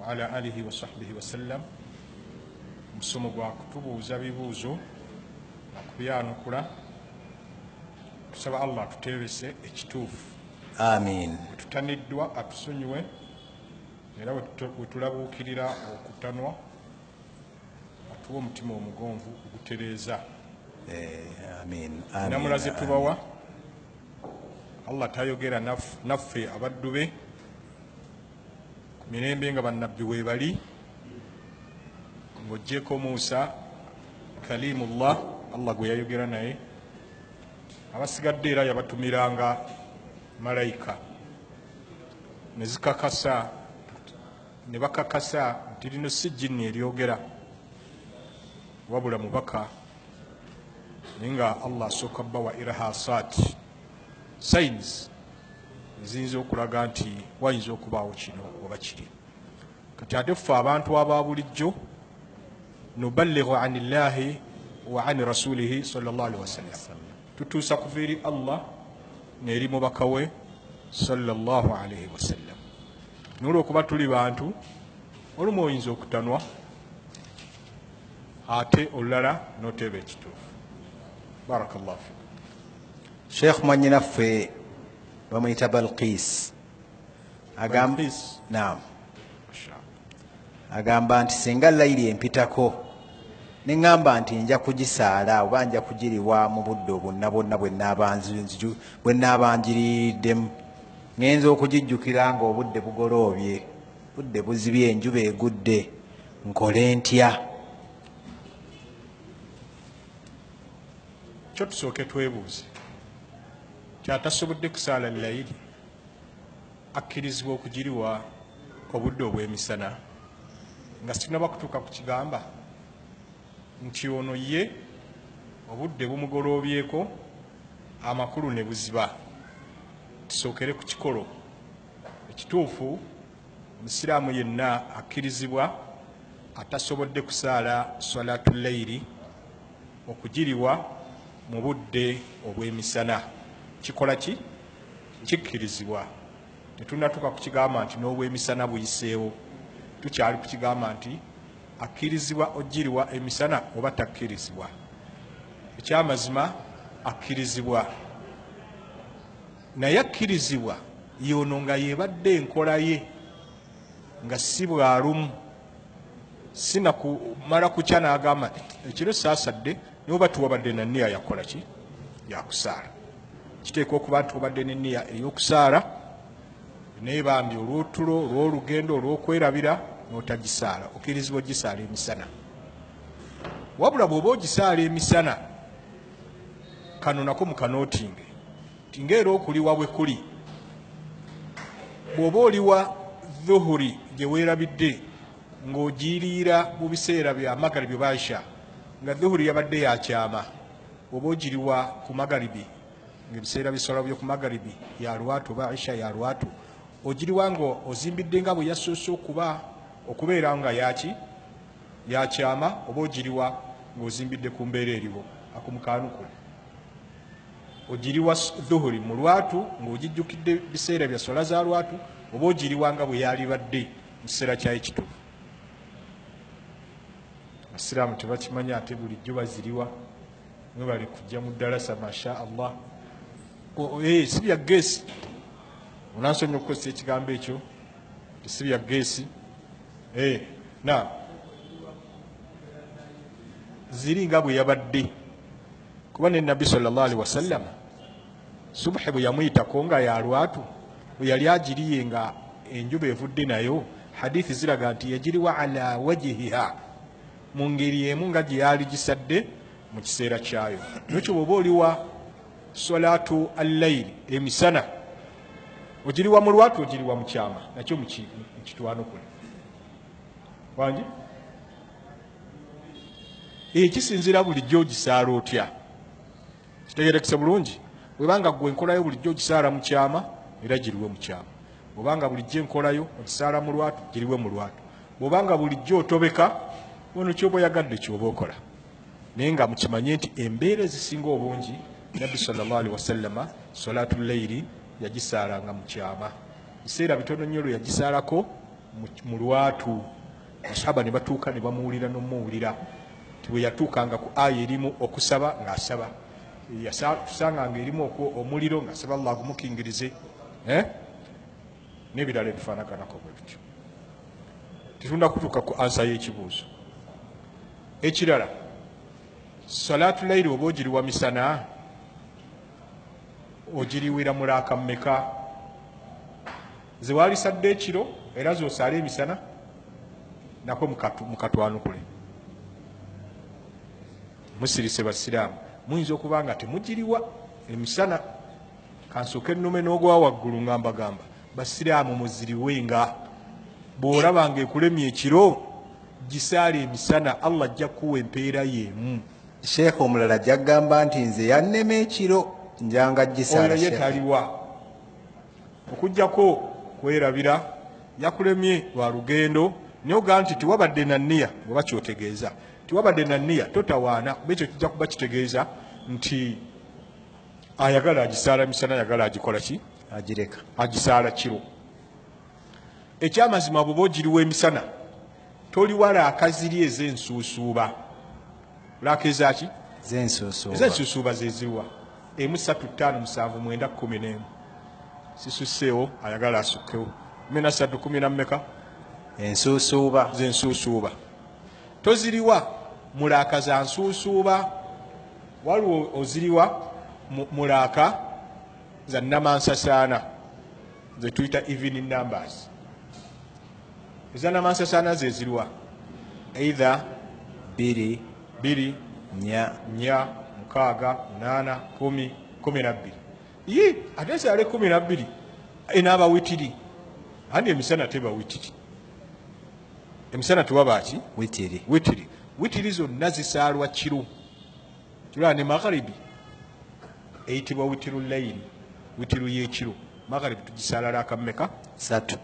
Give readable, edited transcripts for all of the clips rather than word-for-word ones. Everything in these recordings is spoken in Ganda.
وعلى آله وصحبه وسلم musomo gwa kutubuuza bibuuzo nakubyanukula tusaba Allah atuteebese ekituufu. Amin. Tutaniddwa atusonyiwe era wetulabuukirira okutanwa atuwa omutima omugonvu ogutereeza. Amin. Namulaze tubawa Allah tayogera naffe abaddu be ku mirembe nga bannabbi weebali ng'oggyeko Musa Kalimullah Allah gwe yayogera naye, abasigadde era yabatumiranga malayika ne bakakasa nti lino si jjinni eryogera wabula mubaka, naye nga Allah asooka bbawa irhasat signs eziyinza okulaga nti wayinza okubaawo kino oba kiri. Kati ate ffe abantu aba bulijjo nuballighu anillahi wa ani rasulihi sallallahu alaihi wasallam, tutuusa kuva eri Allah n'eri mubaka we sallallahu alaihi wasallam. N'olwokuba tuli bantu olumu oyinza okutanwa ate olulala n'oteeba ekituufu. Barakallahu fikum. Sheikh mwanyinaffe bamuyita Balqis agamba nti singa layiri empitako neŋŋamba nti nja kugisaala oba nja kugiriwa mu budde bwonna bwonna bwe naabanjiriddemu, ŋŋenza okugijjukira nga obudde bugoloobye, budde buzibye, enjuba egudde, nkole ntya? Kyo tusooke twebuuze kyatasobodde kusaala layiri akkirizibwa okugiriwa obudde obw'emisana nga situnaba kutuuka ku kigamba nti ono ye obudde bumugoloobyeko amakulu ne buziba. Tusookere ku kikolo ekituufu. Omusiraamu yenna akkirizibwa atasobodde kusaala salatu layiri okugiriwa mu budde obw'emisana. Kikola ki? Kikkirizibwa. Tetunnatuuka ku kigamba nti n'obw'emisana buyiseewo, tukyali ku kigamba nti akkirizibwa ogiriwa emisana oba takkirizibwa. Ekyamazima akkirizibwa, naye akkirizibwa yono nga yebadde enkola ye nga si bwalumu, sinakumala kukya n'agamba ekiro saasadde noba tuwabadde na nniya yakola ki? Yakusaala. Kiteekwa okuba nti obadde n'enniya ey'okusaala naye bambi olw'otulo, olw'olugendo, olw'okwerabira n'otagisaala, okkirizibwa ogisaala emisana. Wabula bw'oba ogisaala emisana, kano nako mukanootinge nti ng'era okuliwa bwe kuli, bw'oba oliwa dhuhuri gye weerabidde ng'ogiriira mu biseera bya magaribi oba isha, nga dhuhuri yabadde yakyama, bw'oba ogiriwa ku magaribi ng'ebiseera bisala by'oku magaribi ya lwatu oba isha ya lwatu, ogiriwa nga ozimbidde nga bwe yasoose okubeera nga yakyama, oba ogiriwa ng'ozimbidde ku mbeera eriwo akumukanuku. Ogiriwa dhuhuri mu lwatu ng'ogijjukidde biseera bya sola za lwatu, oba ogiriwa nga bwe yalibadde mu kiseera kyayo kituufu. Abasiraamu tebakimanya ate bulijjo baziriwa, mwe bali kujja mu ddalasa masha Allah. Si bya geesi, onansonyiwa okukozesa ekigambo ekyo, si bya geesi. Ziri nga bwe yabadde, kuba ne Nabbi sallallahu alaihi wasallam subuhi bwe yamuyitako nga ya lwatu, bwe yali agiriye nga enjuba evudde nayo, hadithi ziraga nti yagiriwa ala wajihiha, mu ngeri emu nga gye yali gisadde mu kiseera kyayo. Nekyo bw'oba oliwa salatu al-layli emisana, ogiriwa mu lwatu, ogiriwa mu kyama, nakyo mukitwano kule wangi kisinzira bulijjo ogisaala otya. Kitegerekese bulungi. Bwebanga gwe enkolayo bulijjo ogisaala mu kyama, era giriwe mu kyama. Bwebanga bulijjo enkolayo ogisaala mu lwatu, giriwe mu lwatu. Bwebanga bulijjo otobeka, ono kyoba oyagadde kyoba okola. Naye nga mukimanye nti embeera ezisinga obungi Nabbi sallallahu alaihi wasallama salatu layiri yagisaalanga mu kyama. Biseera bitono nnyo lwe yagisaalako mu lwatu asahaba ne batuuka ne bamuwulira n'omuwulira ti bwe yatuukanga ku aya erimu okusaba ng'asaba tusanganga erimu omuliro ng'asaba Allah agumukingirize n'ebirala ebifaanaganako bwe bityo tetunda kutuuka ku ansa y'ekibuuzo ekirala salaatu layiri oba ogiriwa misana ogiriwira mulaaka mmeka ze waalisadde ekiro era z'osaala emisana nako mukatwanukule musirise basiraamu muyinza okuba nga temugiriwa emisana kansooka ennume n'ogwa waggulu nga mbagamba basiraamu muziriwenga bw'olabanga ekulemye ekiro gisaala emisana Allah ajja kuwa empeera yeemu. sheekh omulala ajja kugamba nti nze yannema ekiro njanga gisaala oyo yetaliwa okugjako kwerabira yakulemye lwa lugendo nyoga nti tiwabadde na nniya bweba kyotegeeza tiwabadde na nniya totawaana kuba ekyo kijja kuba kitegeeza nti ayagala agisaala misana ayagala agikola ki agireka agisaala kiro. Ekyamazima bw'oba ogiriwa emisana toliwala akaziri ez'ensuusuuba laka ezaki ez'ensuusuuba zeziriwa emu 3 5 7 9 11 sisusseewo ayagala asukkewo 13 10 mmeka ensuusuuba z'ensuusuuba toziriwa mulaaka za nsuusuuba waliwo oziriwa mulaaka za namansasaana ze tuyita evening numbers. Eza namansasaana zeziriwa either 2 2 4 4 6 8 10 12 ye ate esaala 12 enaaba witiri andi emisana teba witiri emisana tewabaki witiri zonna zisaalwa kiro kirala ne magharibi eyitibwa witiru layiri witiru y'ekiro magharibi tugisaala lakammeka 3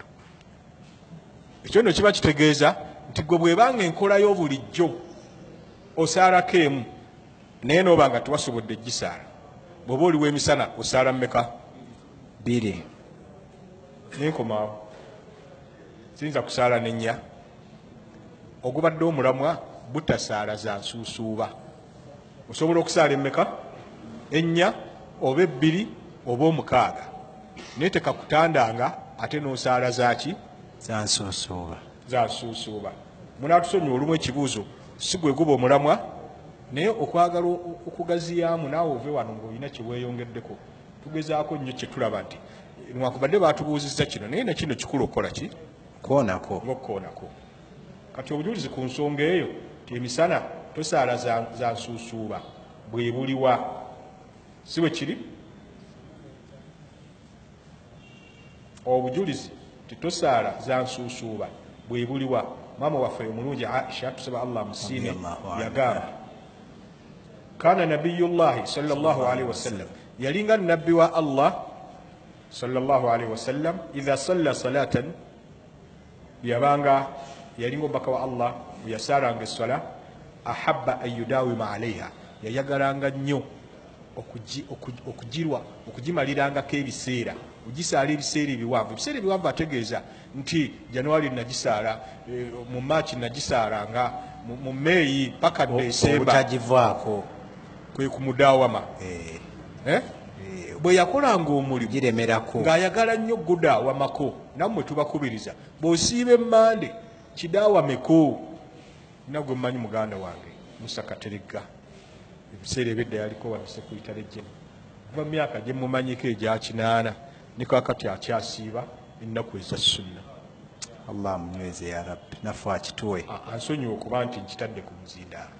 ekyo nno kiba kitegeeza nti gwe bwebanga enkola y'obulijjo osaalako emu naye nooba nga tewasobodde gisaala bw'oba oliwo emisana osaala mmeka 2 nenkomaawo siyinza kusaala n'ennya ogubadde omulamwa butasaala za nsuusuuba osobola okusaala emmeka ennya oba 2 oba 6 naye tekakutandanga ate n'osaala zaki za nsuusuuba. Munaatusonyiwa olumu ekibuuzo si gwe guba omulamwa naye okwagala okugaziyaamu naawe ove wano ng'olina kyeweeyongeddeko tugezaako nnyo kyetulaba nti nwakubadde baatubuuzizza kino naye nakino kikulu okukola ki ng'okukoonako kati obujulizi ku nsonga eyo ti emisana tosaala za nsuusuuba bwe buliwa si bwe kiri obujulizi titosaala za nsuusuuba bwe buliwa. Maama waffe omulungi Aisha tusaba Allah musiime yagamba kana nabiyullahi sallallahu alaihi wasallam yalinga nabbi wa Allah sallallahu alaihi wasallam idha salla salatan yabanga yalinga omubaka wa Allah yasalanga essala ahabba an yudawima alaiha yayagalanga nnyo okugimalirangako ebiseera ogisaala ebiseera ebiwanvu ategeeza nti January nagisaala mu March nagisaalanga mu May paka December kwe kumudawama bwe yakolanga omulimu ng'ayagala nnyo gudawamako nammwe tubakubiriza bw'osiiba emmande kidawameko nagwe mmanyi muganda wange Musa Katerega ebiseera ebyedda yaliko wabise kuyita lejjeni kuva myaka gye mumanyiko egya 8 niko akati akyasiiba ennaku eza sunna. Allah munyweze ya Rabbi naffe akituwe ansonyiwa okuba nti nkitadde ku muzindaalo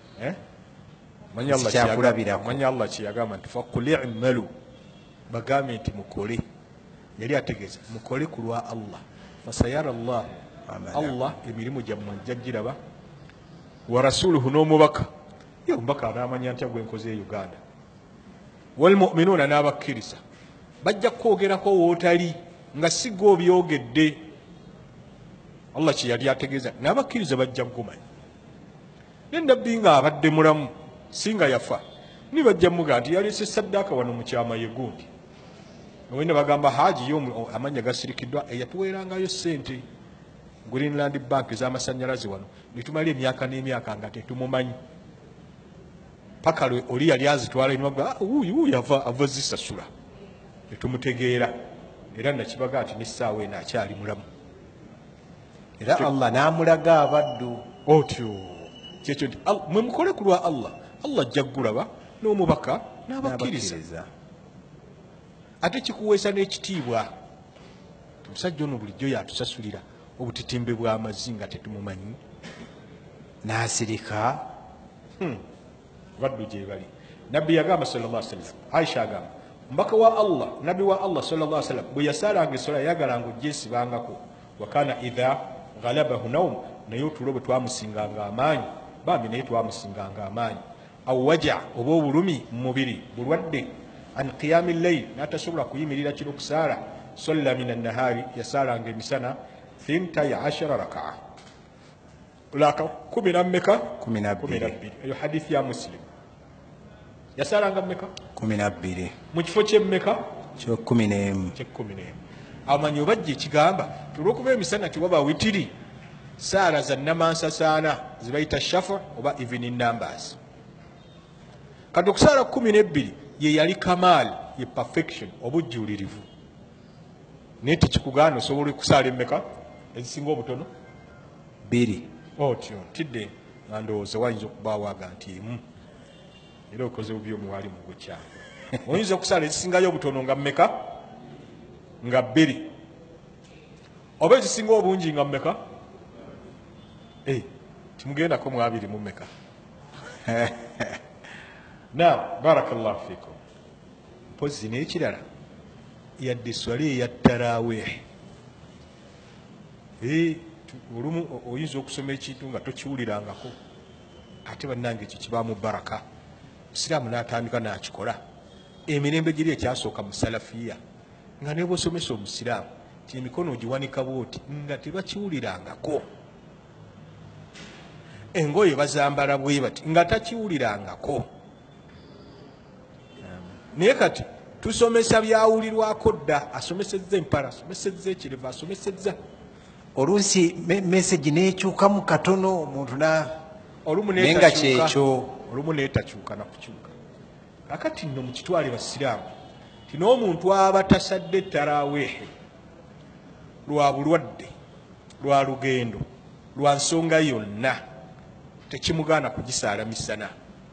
manya Allah kyeyagamba nti fakuli imalu bagambe nti mukole yali ategeeza mukole ku lwa Allah fasayara Allah emirimu gyammwe njagiraba wa rasuluhu n'omubaka omubaka anaamanya ntya gwe nkoze e Uganda walmuminuuna n'abakkiriza bajja kwogerako wootali nga si gwe obyogedde. Allah kye yali ategeeza n'abakkiriza bajja kugumanya ne nabbi nga abadde mulamu singa yafa ni bajja muga nti yalese saddaaka wano mu kyama ye gundi wenda bagamba haji yo amanya gasirikiddwa eyatuweerangayo ssente Greenland Bank ez'amasanyalaze wano netumala emyaka n'emyaka nga tetumumanyi paka lwe oli yali azitwala wuuyu ava zisasula netumutegeera era nakibaga nti n'essaawa eno akyali mulamu era Allah n'amulaga abaddu otyo kyekyo nti mwe mukole ku lwa Allah ajja kugulaba n'omubaka n'abakkiriza ate kikuweesa n'ekitiibwa omusajja ono bulijjo yatusasulira obutitimbe bw'amazzi nga tetumumanyi n'asirika baddu gye bali nabbi yagamba sallallahu alaihi wasallam Aisha agamba mbaka wa Allah nabbi wa Allah sallallahu alaihi wasallam bwe yasaalanga essola yagalanga oggyesibangako wakana idha ghalabahu nawm naye otulo bwe twamusinganga amaanyi bambi naye twamusinganga amaanyi aw waja oba obulumi mu mubiri bulwadde an qiyami llail n'atasobola kuyimirira kiro kusaala solla min annahari yasaalanga emisana 12 rakaa laka 12 eyo hadithi ya Muslim yasaalanga mmeka 12 mu kifo ky'emmeka kyo 11 amanyi obajja ekigamba tulwokuba emisana tiwaba witiri saala za namansasaana zibayita shafa oba evening numbers kati okusaala 12 ye yali kamal ye perfection obujjuulirivu naye tekikugaana osobola okusaala emmeka ezisinga obutono 2 otyo tidde nga ndowooza wayinza okubaawaga nti emu era okoze bubi omuwali mu gukyamu oyinza okusaala ezisingayo obutono nga mmeka nga 2 oba ezisinga obungi nga mmeka timugendako mu 2 mu mmeka na barakallahu fikum mpozi n'ekirala yadde swala eya tarawih olumu oyinza okusoma ekintu nga tokiwulirangako ate bannange ekyo kibaamu baraka musiraamu n'atandika n'akikola emirembe giri ekyasooka mu salafiya nga ne bw'osomesa omusiraamu ti emikono ogiwanika bwoti nga tebakiwulirangako engoye bazambala bwe bati nga takiwulirangako naye kati tusomesa byawulirwako dda asomesezza empala asomesezza ekireva asomesezza oluusi message nekyukamu katono omuntu nenga kyekyo olumu neetakyuka nakukyuka kakati nno mu kitwale basiraamu ti n'omuntu aba tasadde taraweehe lwa bulwadde lwa lugendo lwa nsonga yonna tekimugaana kugisaala misana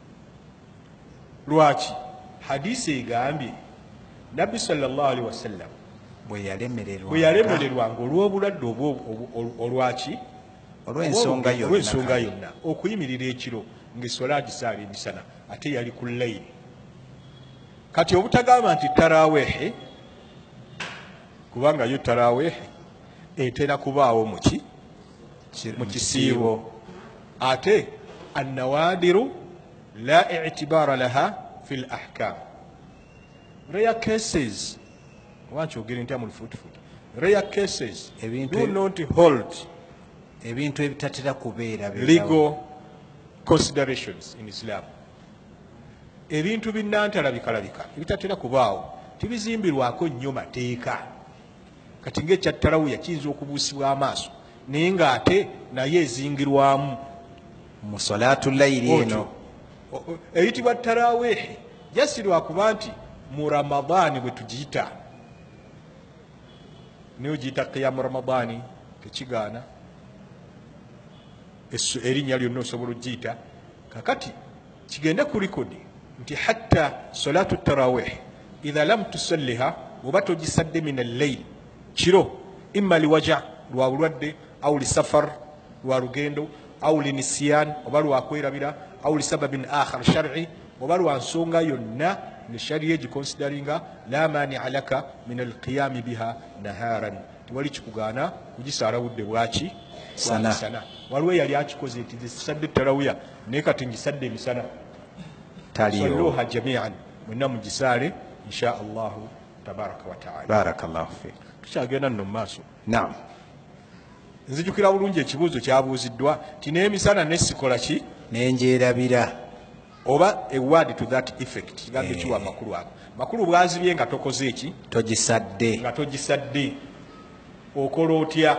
lwaki hadisi egambye nabbi sallallahu alaihi wasallam bwe yalemererwanga olw'obulwadde olwaki olw'ensonga yonna okuyimirira ekiro ng'essola agisaala emisana ate yali ku layiri kati obutagamba nti taraweehe kubanga yo taraweehe etera kubaawo mu kisiibo ate annawadiru la itibaara laha fi l ahkam rare cases wankyogere ntya mu lufuutifuuti rare cases do not hold ebintu ebitatera kubeera legal considerations in Islam ebintu binnantalabika ebitatera kubaawo tibizimbirwako nnyo mateeka kati ng'ekyattarawuya kiyinza okubuusibwa amaaso naye ng'ate naye ezingirwamu mu salaatu layiri eno eyitibwa taraweehe jasirwakuba nti mu ramadaani bwe tugiyita naye ogiyita qiyamu ramadaani tekigaana erinnya lyonna osobola ogiyita kakati kigende ku likodi nti hatta salatu tarawih idha lam tusalliha oba togisadde min al-layl kiro imma liwaja lwa bulwadde au lisafar lwa lugendo au linisyan oba lwakwerabira au lisababin akhar shar'i oba lwa nsonga yonna ne shariya egikonsideringa la mania laka min alqiyami biha naharan tewali kikugaana kugisaala budde bwaki sana waliwo yali akikoze nti zisadde tarawiya naye kati ngisadde emisana salluha jamian mwenna mugisaale insha allahu tabaraka wataala barakallahu fik tukyagenda nno mu maaso naam nzijukira bulungi ekibuuzo kyabuuziddwa ti n'emisana nesikola ki nenjerabira oba a word to that effect kigambo kiwa makulu ago makulu bwazibye nga tokoze eki togisadde nga togisadde okola otya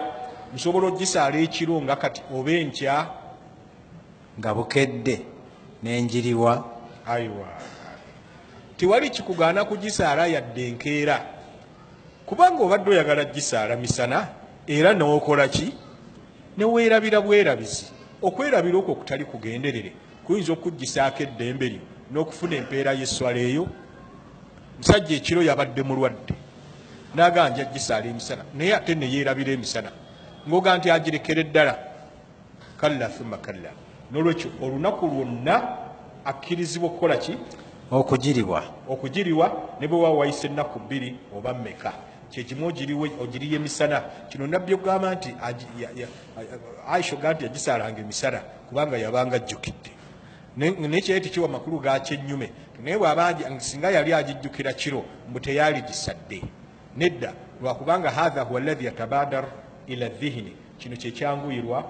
nsobola ogisaala ekiro nga kati oba enkya nga bukedde n'enjiriwa. aiwa tewali kikugaana kugisaala yadde enkeera, kubanga obadde oyagala gisaala misana era n'okola ki, neweerabira bwerabizi. Okwerabira okwo kutali kugenderere kuyinza okugisaako eddembe lyo n'okufuna empeera y'esswala eyo. Musajja ekiro yabadde mulwadde n'aganja gisaala emisana naye ate neyeerabira emisana ng'oga nti agirekere ddala. Kalla thumma kalla. N'olwekyo olunaku lwonna akkirizibwa okukola ki, okugiriwa ne bwe waa wayise ennaku 2 oba mmeka kyekimu ogiriye emisana. Kino nabbi ogamba nti Aisha oga nti yagisaalanga emisana kubanga yabanga ajjukidde, naye kyali tekiwa makulu gakyennyume. Naye bw'aba singa yali agijjukira kiro mbu teyaali gisadde nedda, lwakubanga hatha huwa alladhi yatabadar ila dhihni, kino kyekyanguyirwa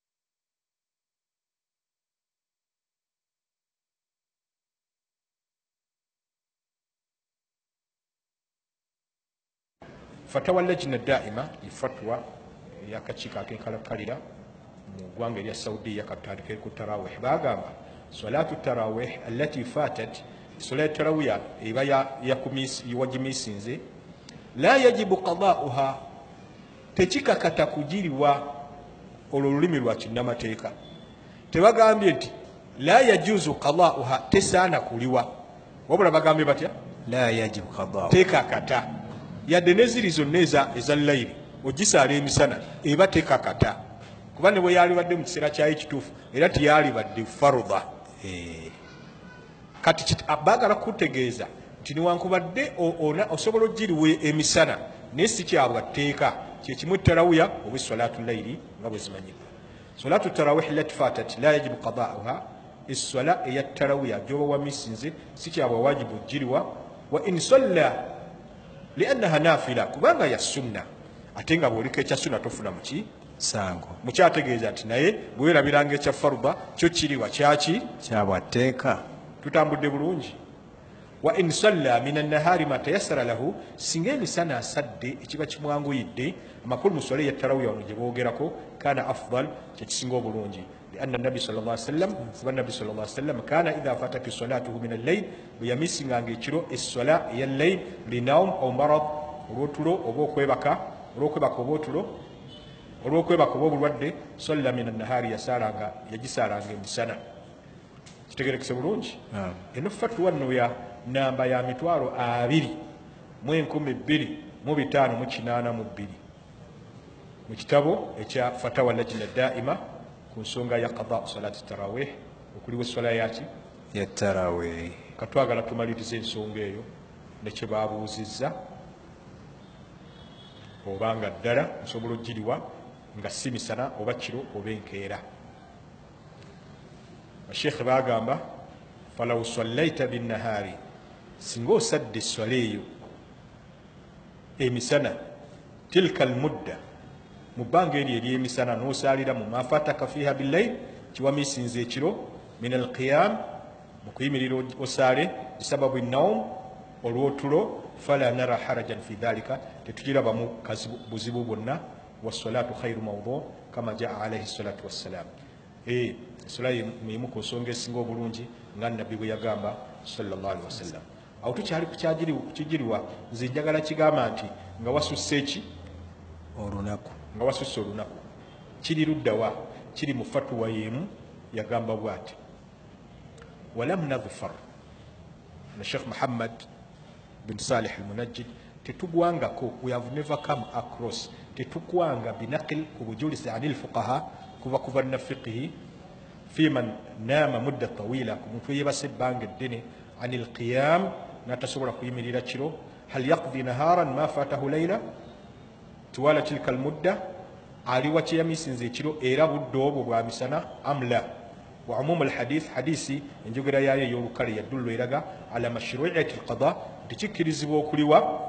fatawa lajina daima ifatwa yakakiiko akenkalakalira mu ggwanga erya Saudiya katandike ku tarawih. Bagamba salatu tarawih allati fatat, sola tarawiya eba wagimisinze, la yajibu qada'uha, tekikakata kugiriwa. Olwo lulimi lwa kinnamateeka. Tebagambye nti la yajuzu qada'uha, tesaana kuliwa, wabula bagambye batya la yajibu qada'uha, tekakata. Yadde neziri zonna eza layiri ogisaala emisana eba tekakata, kuba ne bwe yalibadde mu kiseera kyayo ekituufu era tiyalibadde farudha. Kati baagala kutegeeza nti newankubadde osobola ogiriwa emisana naye si kyabwa tteeka, kyekimu tarawiya oba salatu layiri nga bwe zimanyibwa. Salatu tarawih lati fatat la yajibu qada'uha, esswala eya tarawiya gyoba wamisinze si kyabwa wajibu ogiriwa. Wa in salla liannaha nafila, kubanga ya sunna, ate nga bw'oliko ekya sunna tofuna muki sango, mukyategeeza nti naye bwewerabiranga ekya farudha kyo kiriwa kyaki kyabwa tteeka. Tutambudde bulungi. Wa in salla min annahari ma tayassara lahu, singa emisana asadde ekiba kimwanguyidde, amakulu mu swala ey'ettarawiya wano gye boogerako, kana afdal, kyekisinga obulungi. لأن النبي صلى الله عليه وسلم فالنبي صلى الله عليه وسلم كان إذا فاتت صلاته من الليل ويمسي عن جيرو الصلاة الليل لنوم أو مرض روتلو أو كويبكا أو بولود صلى من النهار يسارع يجسار عن مسنا. kitegereke bulungi. Eno fatwa nno ya namba ya mitwaro 2,125 mu kitabo ekya fatawa lajina daima ku nsonga ya qada salati tarawih, okuliwa esswala yaki ya tarawih. Katwagala tumaliriza ensonga eyo nekye babuuzizza obanga ddala nsobola ogiriwa nga si misana oba kiro oba enkeera. Bashekhe bagamba falaw sallaita binnahari, singa osadde esswala eyo emisana tilka almudda, mu bbanga eryo ery'emisana n'osaalira mu mafataka fiha billayl, kiwamisinza ekiro, min alqiyam, mu kuyimirira osaale, bisababu ennawm, olw'otulo, fala nara harajan fi dhalika, tetugirabamu buzibu bwonna. Wassalatu khairu mawdu kama jaa alayhi salatu wassalam. Esswala y'emu ku nsonga esinga obulungi nga nabbi bwe yagamba sallallahu alaihi wasallam. Awo tukyali kukigiriwa, nze njagala kigamba nti nga wasusse eki olunaku, nga wasusse olunaku, kiri luddawa, kiri mu fatwa y'emu yagamba bw'ati: walam nadfar na Sheikh Muhammad bin Salih al-Munajjid, tetugwangako, we have never come across, tetugwanga binaqil ku bujulisi anil fuqaha kuva na fiqhi fi man nama mudda tawila, ku muntu yebase ebbanga eddene anil qiyam, n'atasobola kuyimirira kiro, hal yaqdi naharan ma fatahu layla tuwala tilka almudda, aliwa kyeyamisinza ekiro era budde obwo bwa misana amla. Wa umum alhadith, hadisi enjogera yayo ey'olukale yadullu eraga ala mashru'iyati alqada, tikikkirizibwa okuliwa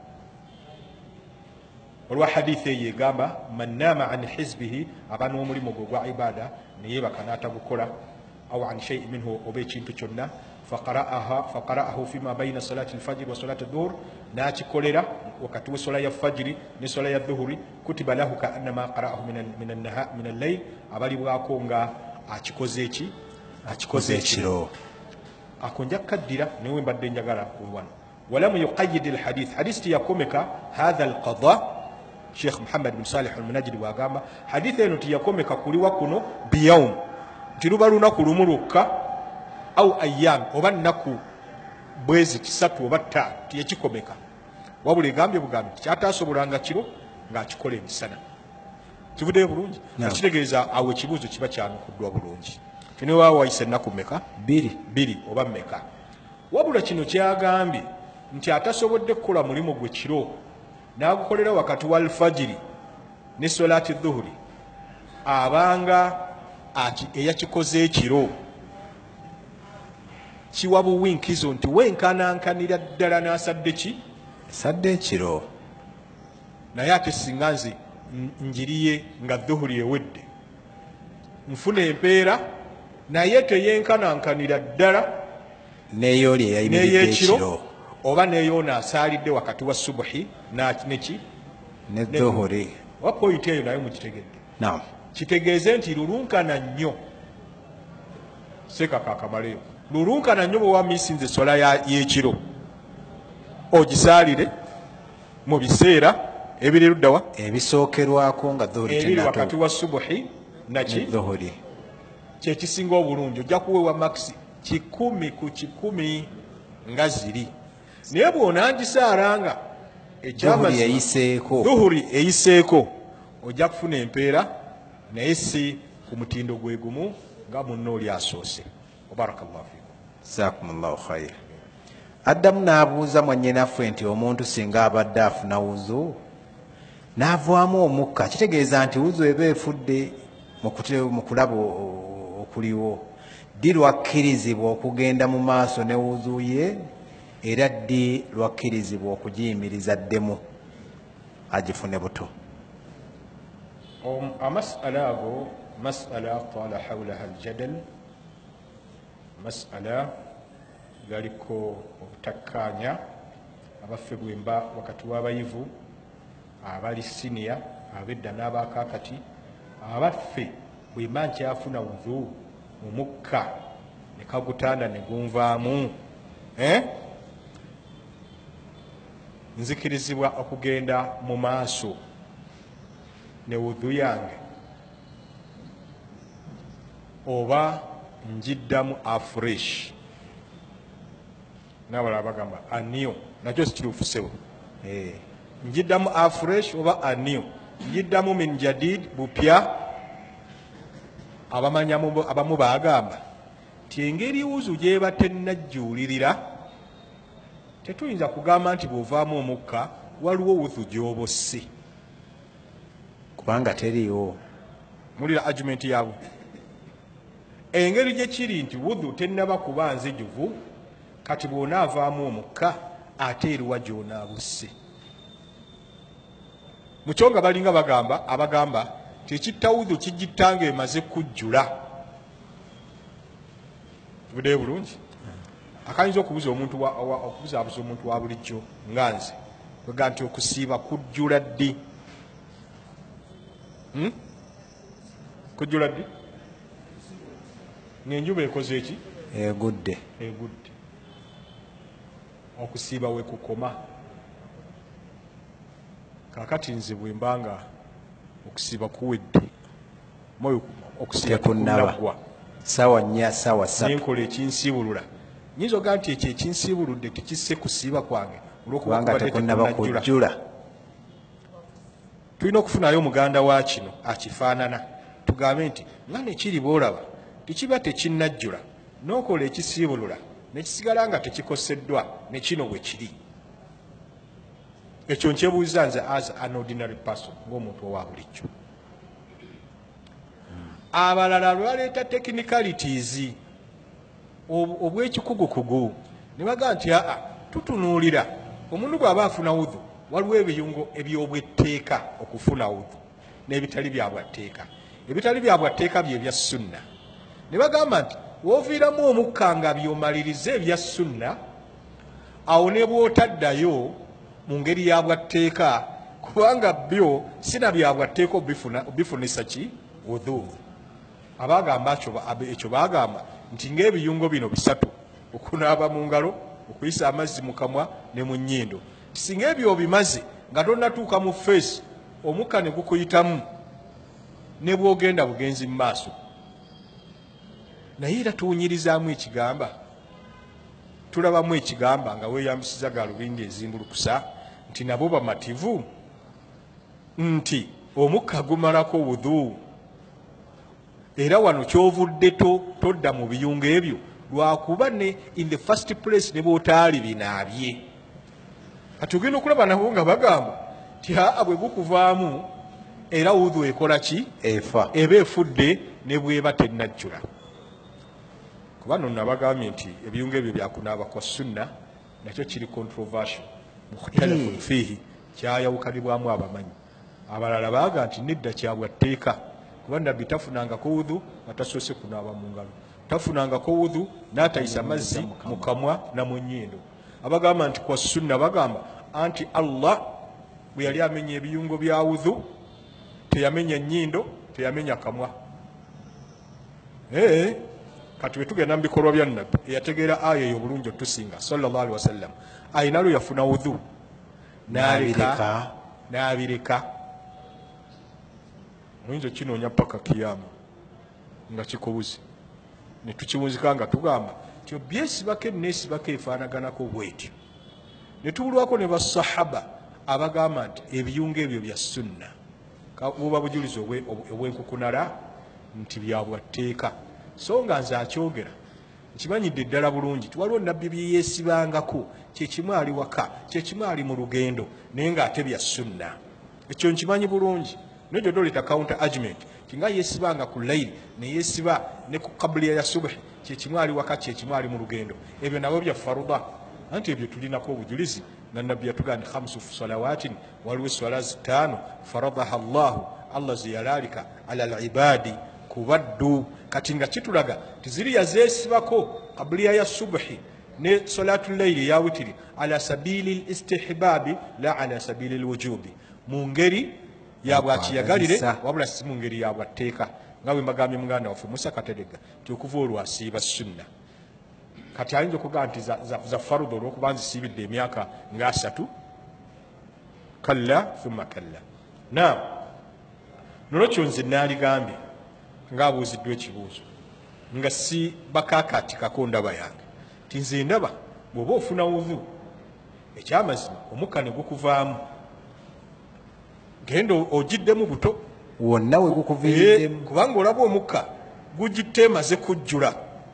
olwa hadithi eyo egamba man nama an hizbihi, aba n'omulimu gwe gwa ibada neyebaka n'atagukola, aw an shay'in minhu, oba ekintu kyonna, faqara'ahu fima bayna salati alfajiri wa salati adduhur, n'akikolera wakati w'essola ya fajiri n'essola ya dhuhuri kutiba lahu ka annama qara'ahu min al-layl abalibwako nga akikoze eki akikoze ekiro ako nja kaddira niwe mbadde njagala kulwana walam yuqayyid al-hadith hadith tiyakomeka hadha al-qada Sheikh Muhammad bin Salih al-Munajjid wagamba hadith eno tiyakomeka kuliwa kuno biyawm tiruba lunaku lumu lwokka au ayyam oba nnaku bwezi 3 oba 5 tiyakikomeka wabula egambye bugambi kyatasobolanga kiro ng'akikola emisana kivuddeyo bulungi akitegeeza awo ekibuuzo kiba kyanukuddwa bulungi kiniwa wayise ennaku mmeka 2 oba mmeka wabula kino kyagambye nti atasobodde kukola mulimu gwe kiro n'agukolera wakati wa alfajiri ne solati dhuhuri abanga eyakikoze ekiro kiwa buwinkizo nti wenkanankanira ddala n'asadde ki sadde ekiro naye ate singa nze njiriye nga dhuhuri ewedde nfuna empeera naye teyenkanankanira ddala neyooli eyayimiridde ekiro oba neyoona asaalidde wakati wa subuhi neki ne dhuhuri wa pointi eyo naye mukitegedde kitegeeze nti lulunkana nnyo sekaka akamaleyo lulunkana nnyo bwe wamisinze esola y'ekiro ogisaalire mu biseera ebiri luddawa ebisookerwako nga dhuhuri ebiri wakati wa subuhi naki dhuhuri kyekisinga obulungi ojja kuweewa makisi 100 ku 100 nga ziri naye bw'onangisaalanga dhuhuri eyiseeko ojja kufuna empeera naye si ku mutindo gwe gumu nga munno oli asoose wabarakallahu fikum jazakumullahu khair addamu n'abuuza mwannyinaffe nti omuntu singa abadde afuna wuzu n'avaamu omukka kitegeeza nti wuzu eba efudde mu kulaba okuliwo ddi lwakkirizibwa okugenda mu maaso ne wuzu ye era ddi lwakkirizibwa okugiyimiriza ddemu agifune buto amasala ago masala tala hawlaha aljadal masala galiko obutakkaanya abaffe bwemba wakati w'abayivu abali siniya abedda n'abakakati abaffe bwemba nkyafuna wuzu mu mukka ne kagutanda ne gunvaamu nzikirizibwa okugenda mu maaso ne wuzu yange oba njiddamu afresh nabala bagamba aniyo nakyo sikiruufu sebo njiddamu afresh oba aniyo njiddamu min jadid bupya abamanyamu abamu bagamba ti engeri wuzu gyeba tennajjuulirira tetuyinza kugamba nti bw'ovaamu omukka waliwo wuzu gy'obosse kubanga teriiwo mulira argument yaabwe engeri gye kiri nti wuzu tennaba kuba nzijuvu kati bw'onaavaamu omukka ate eriwa gy'onaabusse mukyo nga balinga abagamba tekitta wuzu kigitta ng'emaze kujjula budde bulungi akayinza okubuzaabuza omuntu wa bulijjo nga nze kwega nti okusiiba kujjula ddi kujjula ddi ng'enjuba ekoze eki egudde okusiiba we kukoma kakati nze bwe mbanga okusiiba kuwedde okusiiba tekunnagwa sawa 4 sawa 3 nenkola ekinsiibulula nyinza ogaa nti ekyo ekinsiibuludde tekisse kusiiba kwange olwokubanga tekunnaba kujjula tulina okufunayo omuganda wa kino akifaanana tugambe nti nga nekiri boolaba tekiba tekinnajjula n'okola ekisiibulula nekisigala nga tekikoseddwa nekino bwe kiri ekyo nkyebuuza nze as an ordinary person ng'omuntu owa bulijjo abalala lwaleeta technicalities obwekikugukugu ne baga nti aa tutunuulira omuntu bw'aba afuna wuzu waliwo ebiyungo ebyobwetteeka okufuna wuzu n'ebitali byabwatteeka ebitali byabwatteeka bye ebya sunna ne bagamba nti wooviiramu omukka nga byomalirize ebya sunna awo ne bw'otaddayo mu ngeri ya bwatteeka kubanga byo sina bya bwatteeka obifunisa ki wudhu. Abagamba ekyo bagamba nti ng'ebiyungo bino bisatu okunaaba mu ngalo okuyisa amazzi mu kamwa ne mu nnyindo singa ebyo obimaze nga tonnatuuka mu feesi omukka ne gukuyitamu ne bw'ogenda bugenzi mu maaso naye era tuwunyirizaamu ekigamba tulabamu ekigamba nga weeyambisiza gaalubindi ezimbulukusa nti nabo bamativu nti omukka gumalako wudhu era wano kyovudde todda mu biyungo ebyo lwakuba ne in the first place ne bw'otaali binaabye kati ogenda okulaba nabo nga bagamba ti aa bwe gukuvaamu era wudhu ekola ki efa eba efudde ne bweba tennajjula kuba nno nabagambye nti ebiyungo ebyo byakunaaba kwa sunna nakyo kiri controversial mukhtalafun fiihi kyayawukanibwamu abamanyi abalala baaga nti nedda kyabwatteeka kuba nabbi tafunangako wudhu nga tasoose kunaaba mu ngalo tafunangako wudhu n'atayisa mazzi mu kamwa na mu nnyindo abagamba nti kwa sunna bagamba anti Allah bwe yali amenya ebiyungo bya wudhu teyamenya nnyindo teyamenya kamwa kati wetugenda mu bikolwa bya nabbi eyategeera aya eyo bulungi otusinga sallallahu alaihi wasallam ayina lwe yafuna wudhu n'abireka oyinza okinoonya paka kiyama nga kikubuze ne tukiwunzika nga tugamba tyo byesibako eneesibako efaanaganako bwetyo ne tubulwako ne basahaba abagamba nti ebiyungo ebyo bya sunna buba bujulizi obwenkukunala nti byabwatteeka so nga nze akyogera nkimanyidde ddala bulungi tiwaliwo nabbi byeyeesibangako kyekimu ali waka kyekimu ali mu lugendo naye ng'ate bya sunna ekyo nkimanyi bulungi nojo doleta counter argument kinga yeesibanga ku layiri neyeesiba ne ku kabuliya ya subuhi kyekimu ali waka kyekimu ali mu lugendo ebyo nabyo bya faruda anti ebyo tulinako obujulizi na nabbi yatugamba khamsu salawatin waliwo eswala 5 faradaha Allah ziyalalika ala alibadi kubaddu kati nga kitulaga tiziri yazeesibako kabuliya ya subuhi ne salatu layli ya witiri ala sabili istihbabi la ala sabili alwujubi mu ngeri yabwakiyagalire wabula si mu ngeri yabwatteeka nga bwe mbagambye muganda waffe Musa Kateregga nti okuva olwo asiiba sunna kati ayinza okugamba nti za farudhu olwokuba nzisiibidde emyaka nga 3 kalla thumma kalla nolwekyo nze naaligambye ng'abuuziddwa ekibuuzo nga si bakaakatikako ndaba yange ti nze ndaba bw'oba ofuna wudhu ekyamazima omukka ne gukuvaamu genda ogiddemu buto wonna we gukuviiriddemu kubanga olaba omukka gugitte emaze kujjula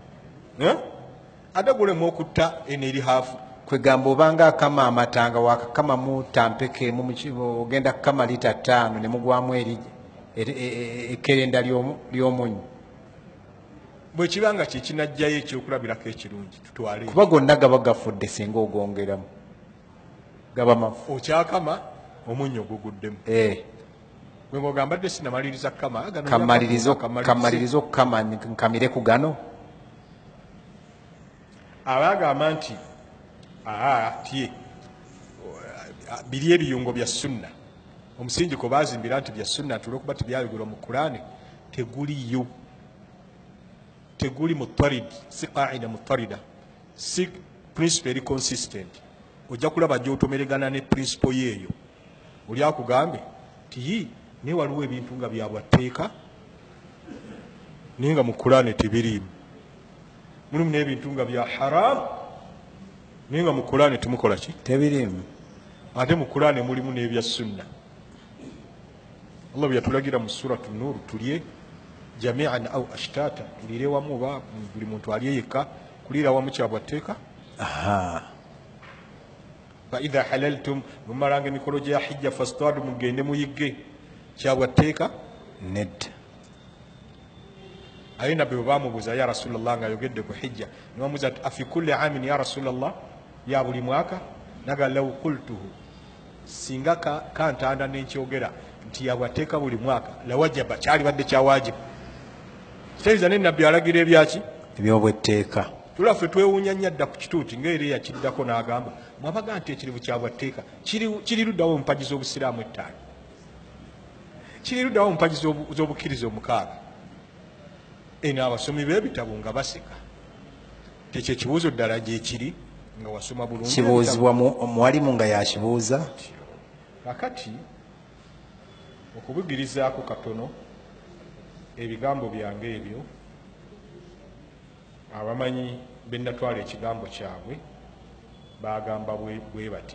ate gulemu okutta eno eri haafu kwegamba obanga akama amatanga wakakamamu tampeke ogenda kukama lita 5 ne mugwamu ekerenda ly'omunyu bwe kibanga kyekinajjayo ekyokulabirako ekirungi tutwale kuba gonna gaba gafudde singa ogongeramu gaba mafu okyakama omunyu oguguddemu bwe ng'ogambadde sinamaliriza kama kamalirizo okukama nkamire ku gano abagamba nti tye biri ebiyungo bya sunna omusingi kwe bazimbira nti bya sunna tulwokuba tibyayogerwa mu Qur'ani teguliyo teguli mutarid si qaida mutarida si principle eri consistent ojja kulaba gy'otomeregana ne principle yeeyo oli akugambe ti ne waliwo ebintu nga byabwatteeka naye nga mu Qur'ani tebiriimu mulimu n'ebintu nga bya haramu naye nga mu Qur'ani temukola ki tebiriimu ate mu Qur'ani mulimu n'ebya sunna Allah byatulagira mu suratu Nur tulye jami'an au ashtata tulire wamu ba buli muntu aliye yekka kulira wamu kyabwatteeka fa idha halaltum mumaranga mikolo gya hijja fastadu mugende muyigge kyabwatteeka ned ayina be bamubuza ya Rasulullah nga yogedde ku hijja niwamuza afi kulli amin ya Rasulullah ya buli mwaka naga law qultuhu singa kantanda n'enkyogera nti yabwatteeka buli mwaka lawajaba kyali badde kya wajibu kitaiza ne nabbi alagira ebyaki ebyobwetteeka tulaffe twewuunya nnyo adda ku kituuti ng'eri yakiddako n'agamba mwabaga nti ekirivu kyabwatteeka kiri luddawo omupaji z'obusiraamu ettaano kiri luddawo omupaji z'obukkiriza omukaaga eno abasomi b'ebitabo nga baseka tekyo ekibuuzo ddala gyekiri nga wasoma bulungi kibuuzibwa muwalimu nga yakibuuza kakati okubugirizaako katono ebigambo byange ebyo abamanyi benatwala ekigambo kyabwe bagamba bwe bati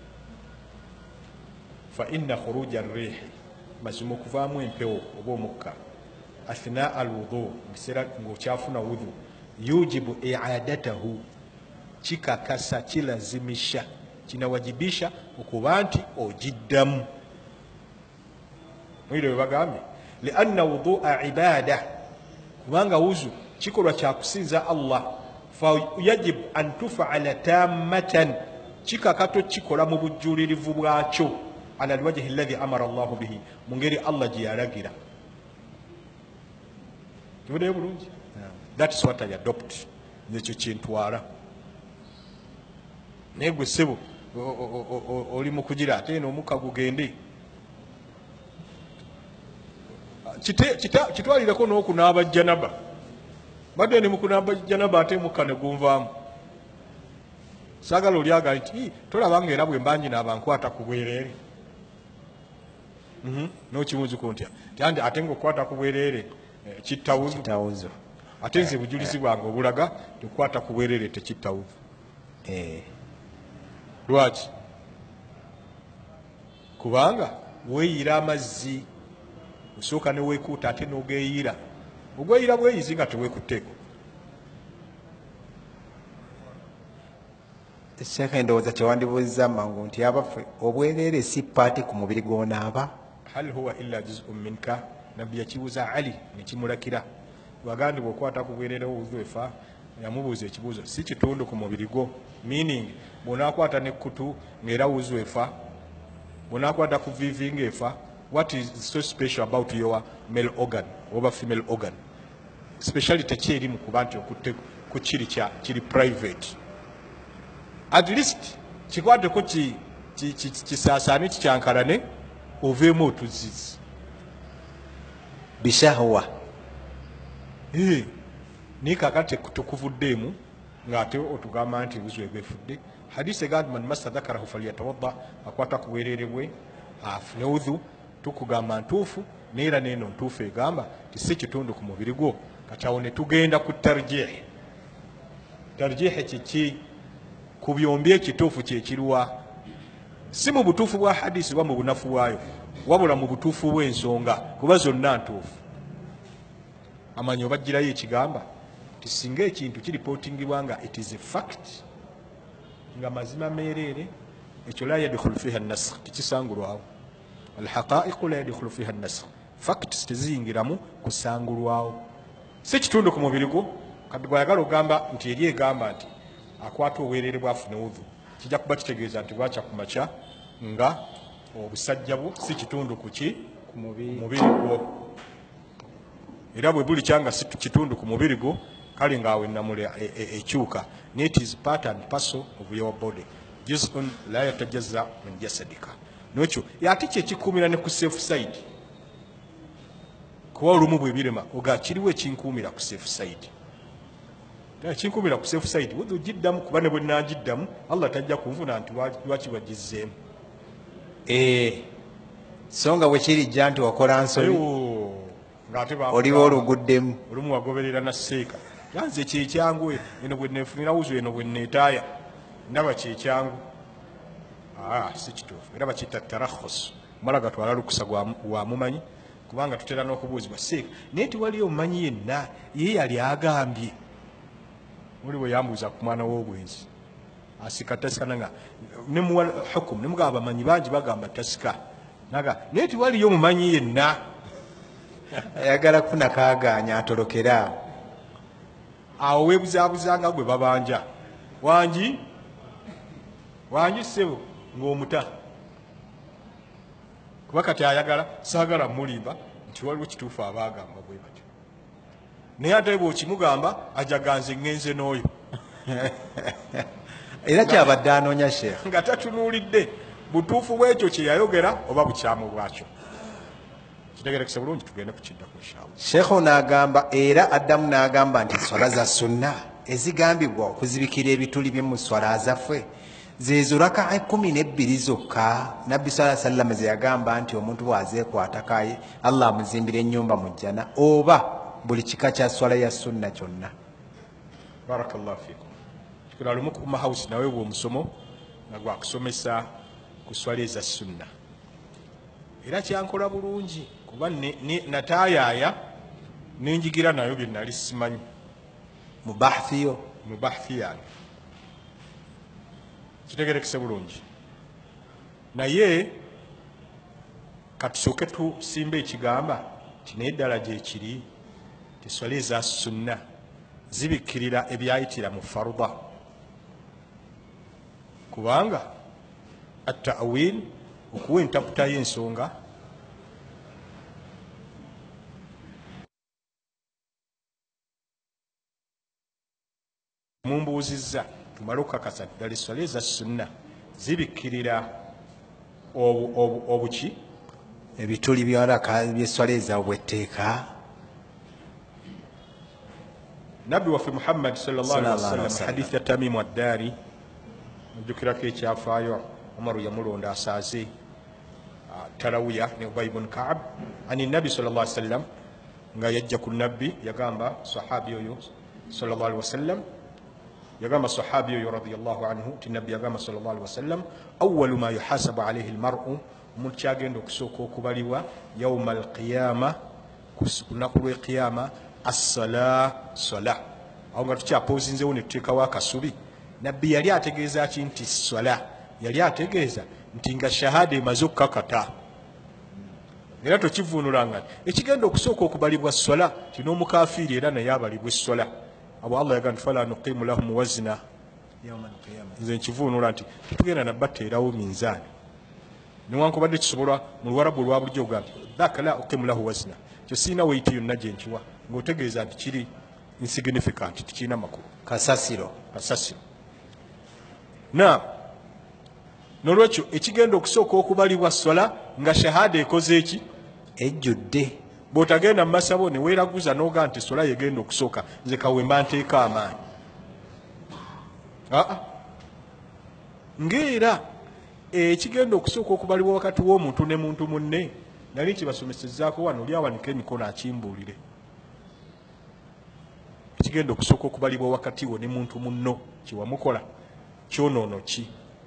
fa inna khuruja rih mazima okuvaamu empewo oba omukka athna alwudu biseera ng'okyafuna wudhu yujibu iadatahu kikakasa kilazimisha kinawajibisha okuba nti ogiddamu mwire bwe bagambye lianna wudua ibada kubanga wuzu kikolwa kyakusinza Allah fayajibu an tufaala tammatan kikakato kikola mu bujulirivu bwakyo ala alwajhi alladhi amara Allahu bihi mu ngeri Allah gye yalagira kibudeyo bulungi that is what I adopt nekyo kyentwala naye gwe ssebo oli mu kugira ate eno omukka gugende kitwalireko n'okunaaba janaba badde ne mukunaaba janaba ate mukka ne gunvaamu saagala olyaga nti tolabanga era bwe mbanji naabankwata ku bwereere n'okimuzuku ntya tyandi ate ngaokwata ku bwereere kittawuzo ate nze bujulizi bwange obulaga tekukwata ku bwereere tekittawuzo lwaki kubanga weeyira amazzi osooka neweekuuta ate n'ogeeyira ogweyira bweyizi nga teweekutteeko Sheikh ndowooza kyewandibuuza mangu nti abaffe obwereere si paati ku mubiri gw'onaaba hal huwa illa juz'un minka nabbi yakibuuza Ali nekimulakira wagandibwa okwata ku bwereere owuzu efa yamubuuza ekibuuzo si kitundu ku mubiri gwo meaning bw'onaakwata nekkutu ng'era wuzu efa bw'onaakwata ku vivi ng'efa what is so special about your male organ oba female organ speciality kyeri mu kuba nti okutte ku kiri private at least kikwateko kisaasaane kikyankalane oveemu otuzizi bishahwa naye kakati tukuvuddeemu ng'ate otugamba nti buzu ebefudde hadisi egamba man massa dhakarahu falyatawadda akwata ku bwereere bwe afune udhu tukugamba ntuufu neera neeno ntuufu egamba ti si kitundu ku mubiri gwo kati awo ne tugenda ku tarjihi kiki ku byombi ekituufu kyekirwa si mu butuufu bwa hadisi oba mu bunafu bwayo wabula mu butuufu bw'ensonga kuba zonna ntuufu amanyi obagirayo ekigamba ti singa ekintu kiripootingibwa nga it is a fact nga mazima meereere ekyo la yadkhulu fiha nasakh tikisangulwawo alhaqaiqu la yadkhulu fiha nasakh facts teziyingiramu kusangulwawo si kitundu ku mubiri gwo kati gwayagala ogamba nti eri egamba nti akwata obwereere bwafuna udhu kijja kuba kitegeeza nti bwakya kumakya nga obusajja bwo si kitundu ku mubiri gwo era bwe buli kyanga si kitundu ku mubiri gwo kale ngaawe namule ekyuka it is part and parcel of your body juz'un la yatajazza min jasadika nokyo ate kyekikumira ne ku safe side kuba olumu bwe birema oga kiriwo ekinkuumira ku safe side ekinkuumira ku safe side wudhu giddamu kuba ne bwe naagiddamu Allah tajja kunvuna nti lwaki bagizzeemu so nga bwe kirijja nti wakola nsobi oliba oluguddemu olumu wagoberera na seeka yanze kyekyangu eno bwe neefunira wuzu eno bwe neetaaya ndaba kyekyangu si kituufu era bakiyita tarakhus mala gatwala lukusa wamumanyi kubanga tutera n'okubuuzibwa seeka naye tiwali omumanyi yenna ye yali agambye oli bwe yambuuza ku mwana w'obwenzi asika tasika nga nemuwa hukumu nemugamba bamanyi bangi bagamba tasika naye tiwaliyo omumanyi yenna ayagala kufuna kaaganya atolokera awo weebuzaabuzanga gwe babanja wangi ssebo ng'omuta kuba kati ayagala saagala mulimba nti waliwo kituufu abaagamba bwe batyo naye ate bw'okimugamba ajaganze ŋŋenze n'oyo era kyabadde anoonya sheekh nga tatunuulidde butuufu bwekyo kye yayogera oba bukyamu bwakyo. Kitegerekese bulungi, tugende kukiddako inshallah. sheekh n'agamba era addamu n'agamba nti swala za sunna ezigambibwa okuzibikira ebituli bye mu swala zaffe zezo raka 12 zokka. Nabbi sallallahu alayhi wasallam ze yagamba nti omuntu bw'azeekwatakaye Allah amuzimbira ennyumba mu jjana, oba buli kika kya swala ya sunna kyonna. Barakallahu fikum. Kikula lumu ku mahausi nawe bw'omusomo nga gwakusomesa ku swala eza sunna. Era kyankola bulungi kuba nataayaaya nenjigira nayo bye nali simanyi mu bahthi yange. Kitegerekese bulungi. Naye katusooke tusimba ekigamba nti naye ddala gyekiri tiswala eza sunna zibikkirira ebyayitira mu faruda, kubanga at-ta'wil okuwa entaputa y'ensonga mumbuuzizza tumale okukakasa ddala esswala eza sunna zibikkirira obuki ebituli byaraka by'esswala ez'obwetteeka. Nabbi waffe Muhammad sallallahu alaihi wasallam hadith ya Tamimu ad-Dari mujjukirako ekyafaayo Umaru yamulonda asaaze tarawiya ne Ubay ibn Ka'ab ani Nabbi sallallahu alaihi wasallam nga yajja ku Nabbi yagamba sahabi oyo sallallahu alaihi wasallam yagamba sahabi oyo radiyallahu anhu ti Nabbi yagamba sallallahu alaihi wasallam awwalu ma yuhasabu alayhi al-mar'u omuntu kyagenda okusooka okubalibwa yawma al-qiyama ku lunaku lw'eqiyama as-sala. Awo nga tukyapoozinzewo ne tuteekawo akasubi. Nabbi yali ategeeza ki nti swala? Yali ategeeza nti nga shahada emaze okukakata. Era tokivuunulanga ekigenda okusooka okubalibwa swala ti n'omukafiiri era naye abalibwa esswala. Abo Allah yagamba fala nuqimu lahum wazna yawma al-qiyamah. Nze nkivuunula nti tetugenda nabbateerawo minzaani. Newankubadde kisobola mu Luwarabu olwa bulijjo ogamba dhaka la uqimu lahu wazna. Kyo siina weiti yonna gye nkiwa ng'otegeeza nti kiri insignificant, tikirina makulu. Kasasiro. Nolwekyo ekigenda okusooka okubalibwa swala nga shahada ekoze eki? Ejjudde. Bw'otagenda mu masabo ne weeraguza n'oga nti swala yegenda okusooka, nze kawemba nteeka amaanyi. Ng'era ekigenda okusooka okubalibwa wakati w'omuntu ne muntu munne nali kibasomesezzaako wano oli awanika emikono akimbuulire. Ekigenda okusooka okubalibwa wakati wo ne muntu munno kyewamukola kyonoono ki?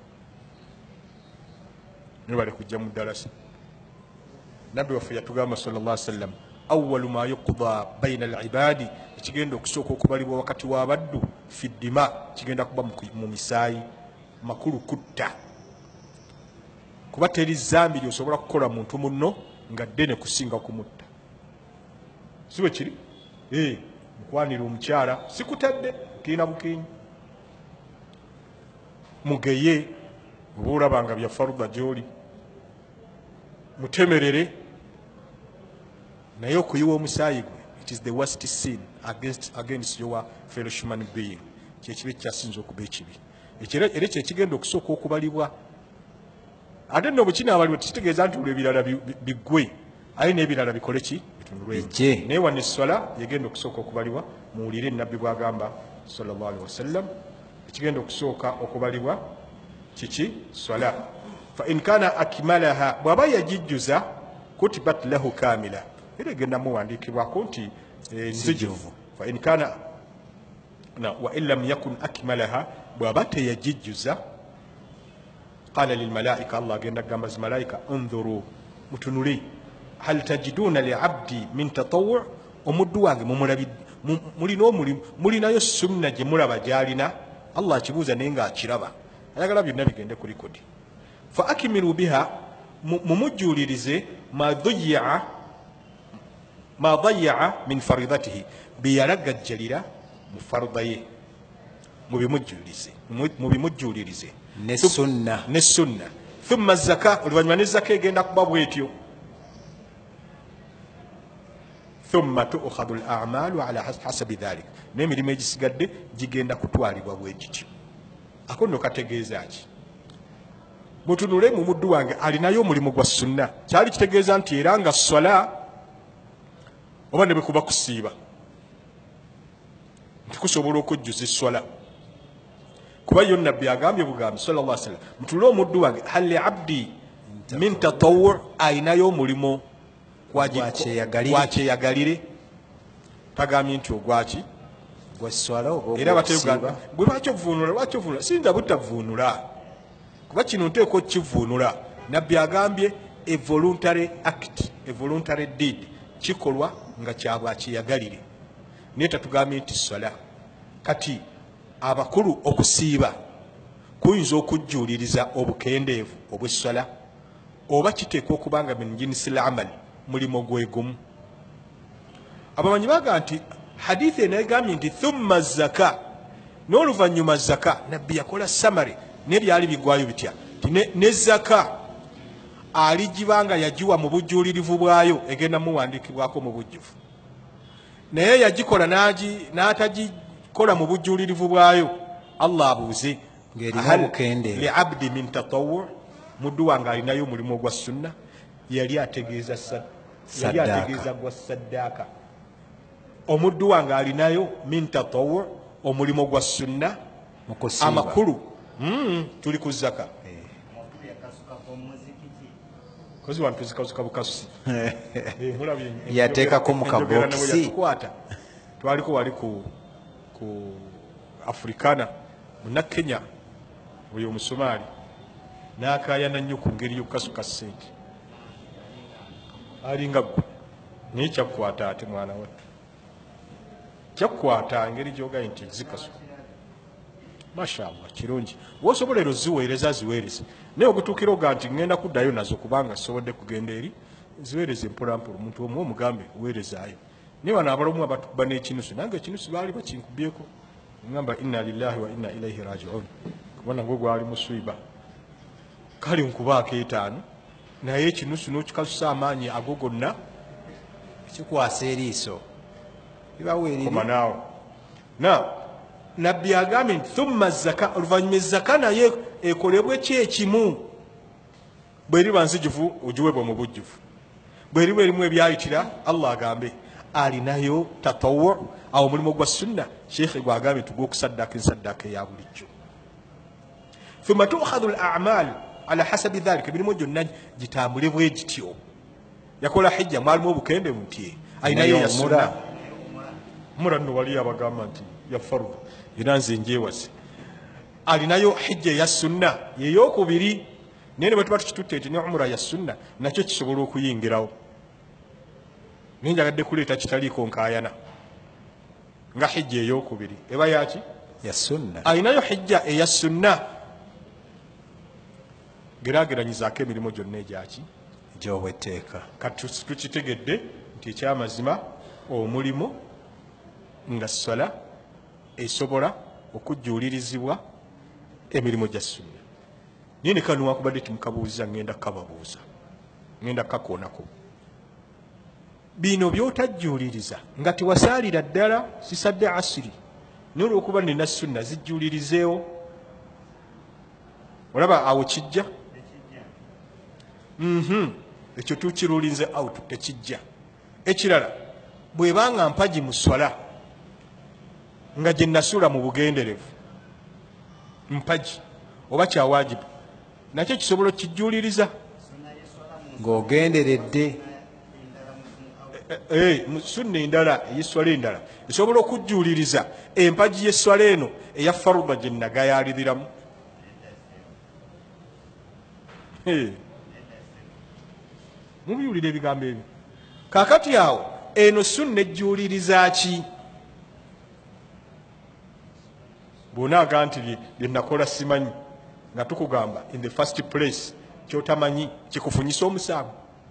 Nibale kujja mu ddalasa. Nabbi waffe yatugamba sallallahu alaihi wasallam awwalu ma yuqda baina al-ibadi, ekigenda okusooka okubalibwa wakati w'abaddu fi ddima, kigenda kuba mu misaayi makulu kutta. Kuba teri zambi lyosobola kukola muntu munno nga ddene kusinga kumutta. Si bwe kiri? Mukwanira omukyala sikutadde kiina bukinyi. Mugeye oba olabanga bya faruda gy'oli. Mutemerere naye okuyiwa omusaayi gwe, it is the worst sin against your fellow human being. Kyekibi kyasinza okuba ekibi. Era kyekigenda okusooka okubalibwa. Ate nno bukina abalibwa tekitegeeza nti olwo ebirala biggwe, aye n'ebirala bikole ki? Bitunulwe. Naye wano esswala yegenda okusooka okubalibwa. Muwulire Nabbi bw'agamba sallallahu alaihi wasallam ekigenda okusooka okubalibwa kiki? Swala. Fa in kana akmalaha, bw'aba yagijjuza kutibat lahu kamila, era egenda muwandiikibwako nti nzijuvu. Fa in kana wa in lam yakun akmalaha, bw'aba teyagijjuza qala lilmalaika, Allah agenda kugamba zimalaika unzuru, mutunuli hal tajiduna liabdi min tatawwu, omuddu wange mulinayo sunna gye mulaba gy'alina? Allah akibuuza naye ng'akiraba, ayagala byonna bigende ku likodi. Fa akimilu biha, mumujjuulirize ma dayaa min faridatihi, biyalagajjalira mu faruda ye, mubimujjuulirize ne sunna. Thumma zaka, oluvannyuma ne zaka egenda kuba bwetyo. thumma tukhadhu al-a'malu ala hasabi dhalik, n'emirimu egisigadde gigenda kutwalibwa bwe gityo. Ako nno kategeeza ki? Mutunule mu muddu wange alinayo omulimu gwa sunna, kyali kitegeeza nti era nga swala oba ne bwe kuba kusiiba nti kusobola okujjuza esswala, kuba yo nabbi agambye bugambi sallallahu alaihi wasallam, mutunule omuddu wange hal li abdi min tatawwu, alinayo omulimu gwakyeyagalire, tagambye nti ogwaki era bategamba gwe lwaki ovuunula, siyinza butavuunula kuba kino nteeka okukivuunula. Nabbi agambye a voluntary act, a voluntary deed, kikolwa nga kyabwakyeyagalire, naye tatugambye nti swala. Kati abakulu okusiiba kuyinza okujjuuliriza obukendeevu obw'esswala, oba kiteekwa okuba nga min jinsi al-amal, mulimo gwegumu. Abamanyi baga nti hadithi eno egambye nti thumma zaka, n'oluvannyuma zaka. Nabbi yakola samare n'ebyali bigwayo bitya ti ne zaka aligibanga yagiwa mu bujjuulirivu bwayo egenda muwandiikibwako mu bujjuvu, naye yagikola n'atagikola mu bujjuulirivu bwayo, Allah abuuze li abdi min tatawwu, muddu wange alinayo omulimu ogwa sunna. Yali ategeeza gwa saddaaka. Omuddu wange alinayo min tatawwu, omulimu gwa sunna. Amakulu tuli ku zaka kozi wantu zikazuka bukasusi yateekako mu kabokisi. Twaliko wali ku Afrikana muna Kenya, oyo Omusomaali n'akaayana nnyo ku ngeri y'okukasuka ssente, alinga ggwe naye kyakukwata ate mwana wattu, kyakukwata ngeri gy'ogaye nti zikasuka. Mashallah, kirungi. Wosobola ero ziweereza ziweereze, naye ogutuukira oga nti ngenda kuddayo nazo kubanga sobodde kugenda eri, ziweereze mpolampola. Omuntu omu omugambe weerezaayo. Naye bano abalamu abatukuba n'ekinusu, nange ekinusu baali bakinkubyeko, ngamba inna lillahi wa inna ilaihi raji'un, kuba nagwe gwali muswiba. Kale nkubaako etaano, naye ekinusu n'okikasusa amaanyi ago gonna kikwasa eriiso koma naawe. Nabbi agambye nti thumma zaka, oluvannyuma ezaka naye ekolebwe ki ekimu. Bweriba nzijuvu ogiwebwa mu bujjuvu, bweriba erimu ebyayitira, Allah agambe alinayo tatawwu, awo omulimu gwa sunna. Sheikh gwagambye nti gw'okusaddaaka ensaddaaka eya bulijjo. Thumma tukhadhu al-a'mal ala hasabi dhalika, emirimu gyonna gitambule bwe gityo. Yakola hijja, mwalimu obukendeevu nti alinayo ya sunna. Umura nno wali abagamba nti ya fardu, era nze njewase. Alinayo hijja ya sunna yeyokubiri, naye ne bwe tuba tukitutte nti ne umura ya sunna, nakyo kisobola okuyingirawo. Naye njagadde kuleeta kitaliiko nkaayana nga hijja eyokubiri eba yaki ya sunna. Alinayo hijja eya sunna. Geraageranyizaako emirimu gyonna egyaki gy'obwetteeka. Kati tukitegedde nti ekyamazima omulimu nga swala esobola okujjuulirizibwa emirimu gya sunna. Naye ne kano wakubadde timukabuuza, ngenda kababuuza, ngenda kakoonako. Bino by'otajjuuliriza nga tiwasaalira ddala sisadde asiri, naye olw'okuba nina sunna zijjuulirizeewo, olaba awo kijja. Ekyo tukirulinze out, tekijja. Ekirala, bw'ebanga mpagi mu swala nga gye nasula mu bugenderevu, mpagi oba kyawajibu, nakyo kisobola okijjuuliriza ng'ogenderedde. Sunna endala ey'esswala endala esobola okujjuuliriza empagi y'esswala eno eya faruda gye nagayaaliriramu. Mubiwulira ebigambo ebyo. Kaakati awo eno sunna ejjuuliriza ki? Bw'onaaga nti bye nakola simanyi, nga tukugamba in the first place kyotamanyi kikufunyisa omusango.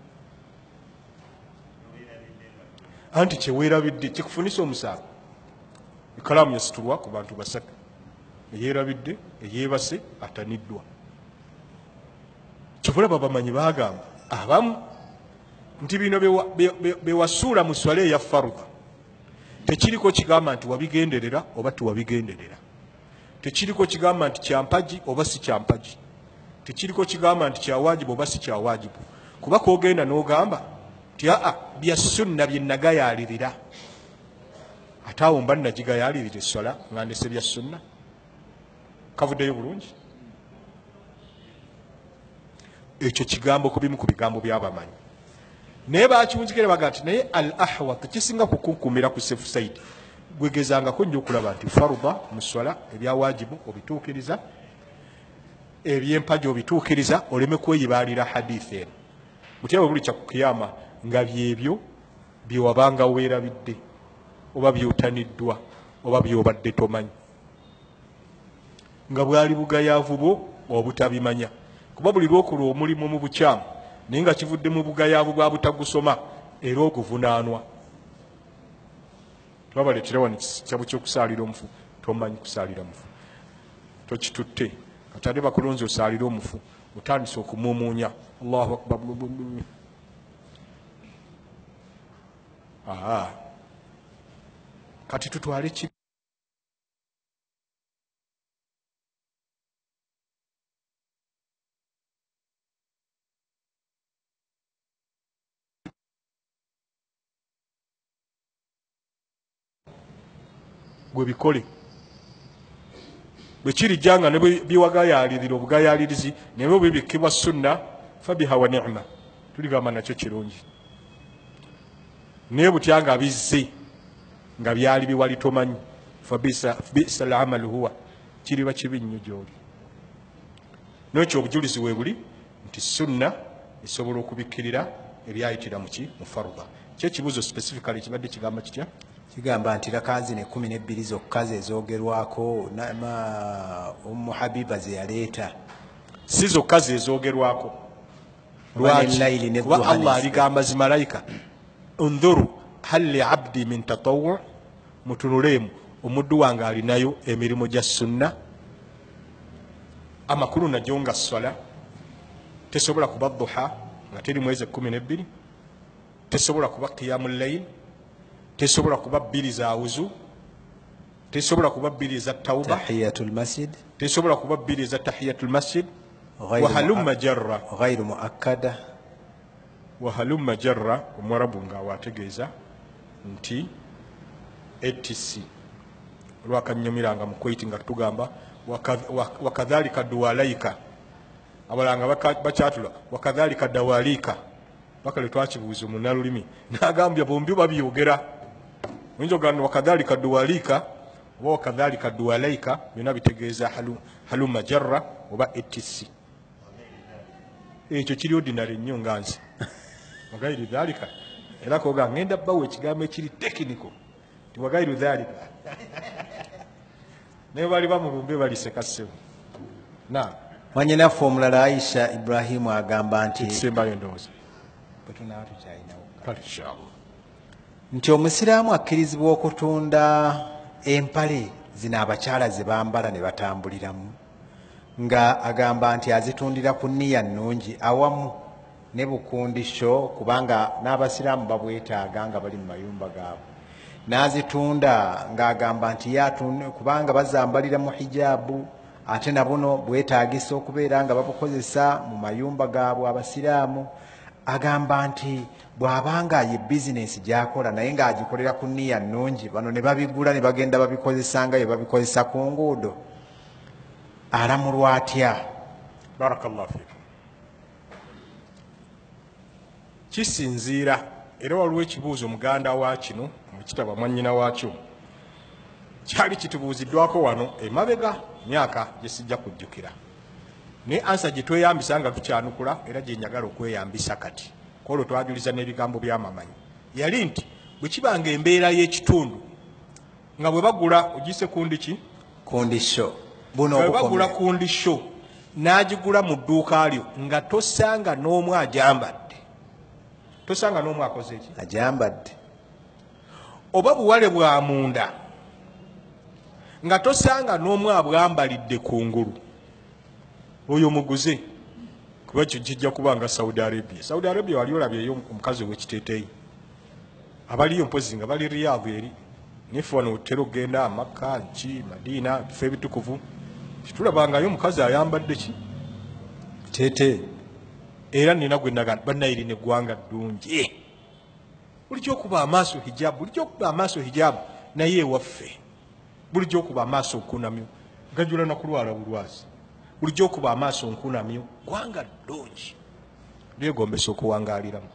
Anti kyeweerabidde kikufunisa omusango. Ekalaamu yasitulwa ku bantu basatu, eyeerabidde, eyeebase, ataniddwa. Kyobulaba bamanyi baagamba abamu nti bino bewasuula mu swala eya farudha tekiriko kigamba nti wabigenderera oba tiwabigenderera, tekiriko kigamba nti kyampaji oba si kyampaji, tekiriko kigamba nti kyawajibu oba si kyawajibu. Kuba kogenda n'ogamba nti bya sunna bye nagayalirira, ate awo mba nagigayalirira esswala nga ndese bya sunna, kavuddeyo bulungi. Ekyo kigambo ku bimu ku bigambo by'abamanyi, naye bakiwunzikira baga nti naye al ahwat kisinga kukunkumira ku safe side, gwegezangako nnyo okulaba nti farudha mu swala ebyawajibu obituukiriza, eby'empaji obituukiriza, oleme kweyibalira hadithi eno mutyawe buli kyakukiyama nga byebyo byewabanga weerabidde oba byotaniddwa oba byobadde tomanyi, nga bwali bugayaavu bwo obutabimanya. Kuba buli lwokola omulimu mu bukyamu naye nga kivudde mu bugayaavu bwa butagusoma era oguvunaanwa. Tubabaleetera wano ekitabo ky'okusaalira omufu, tomanyi kusaalira mufu, tokitutte kati ate bakulonzi osaalira omufu otandise okumuumuunya Allahu akbar. Kati tutwale ki gwe bikole bwe kirijjanga ne biwagayalirira obugayalirizi nebyo bibikkibwa sunna fabiha wa ni'ma, tuligamba nakyo kirungi. Naye butyanga bizze nga byali biwali tomanyi fabisa al amal huwa, kiriba kibi nnyo gyoli. N'ekyo obujulizi we buli nti sunna esobola okubikkirira ebyayitira mu farudha. Kyekibuuzo specifically kibadde kigamba kitya? Kigamba nti rakazi ne 12 zokka ze zoogerwako Ummu Habiba ze yaleeta, si zokka ze zoogerwako. Lwaki? Kuba Allah aligamba zimalayika undhuru hal li abdi min tatawwu, mutunulemu omuddu wange alinayo emirimu gya sunna. Amakulu nagyo nga swala tesobola kuba duha nga teri mwezi 12, tesobola kuba qiyamul layl, tesobola kuba 2 za wuzu, tesobola kuba 2 za tauba, tahiyatul masjid, tesobola kuba 2 za tahiyatul masjid, wa halumma jarra ghayru muakkada, wa halumma jarra. Omwarabu nga wategeeza nti etc lwakannyamiranga mu kwiti nga tugamba wakadhalika duwalaika, abalanga bakyatula wakadhalika dawalika, bakale twakibuuza omunnalulimi n'agambya bombi babyogera. Oyinza ogamba wakadhalika duwalika oba wakadhalika duwalaika, byonna bitegeeza halumma jarra oba etc. Ekyo kiri ordinary nnyo nga nze wagairu dhalika, era koga ngenda bawo ekigambo ekiri tekinico ti wagairu dhalika naye bali bamulumbe baliseka ssebo. Mwanyinaffe omulala Aisha Ibrahimu agamba nti kisembayo ndowooza nti omusiraamu akkirizibwa okutunda empale zino abakyala ze bambala ne batambuliramu, nga agamba nti azitundira ku nniya nnungi awamu ne bukundisho, kubanga n'abasiraamu babwetaaga nga bali mu mayumba gaabwe. N'azitunda ng'agamba nti kubanga bazambalira mu hijabu, ate nabuno bwetaagisa okubeera nga babukozesa mu mayumba gaabwe abasiraamu. Agamba nti bw'abanga ye bizinesi gy'akola naye ng'agikolera ku nniya nnungi, bano ne babigula ne bagenda babikozesa nga ye babikozesa ku nguudo, alamulwa atya? Barakallahu fiikum. Kisinziira, era waliwo ekibuuzo muganda wa kino mu kitabo mwannyina waakyo kyali kitubuuziddwako wano emabega myaka gye sijja kujjukira, naye ansa gye tweyambisa nga tukyanukula era gye njagala okweyambisa kati, kwolwo twajuliza n'ebigambo by'amamanyi, yali nti bwe kibanga embeera y'ekitundu nga bwe bagula ogise kundiki kundisho, bwe bagula kundisho n'agigula mu dduuka lyo nga tosanga n'omu agyambadde, tosanga n'omu akoze eki agyambadde, oba buwale bwa munda nga tosanga n'omu abwambalidde kungulu, oyo muguze lwekyo kijja kubanga Saudi Arabia wali olabyeyo omukazi ow'ekiteeteeyi abaliyo mpozi nga bali Riyadh eri nife wano otera okgenda Makka ki Madina bifo ebitukuvu titulabangayo omukazi ayambadde ki teeteeyi era nina gwe nagamba bannayiri neggwanga ddungi bulijjo okuba amaaso hijabu bulijjo okuba amaaso hijabu naye ewaffe bulijjo okuba amaaso nkunamyo gajula nakulwala bulwazi bulijjo okuba amaaso nkunamyo gwanga ddungi lyegombesa okuwangaaliramu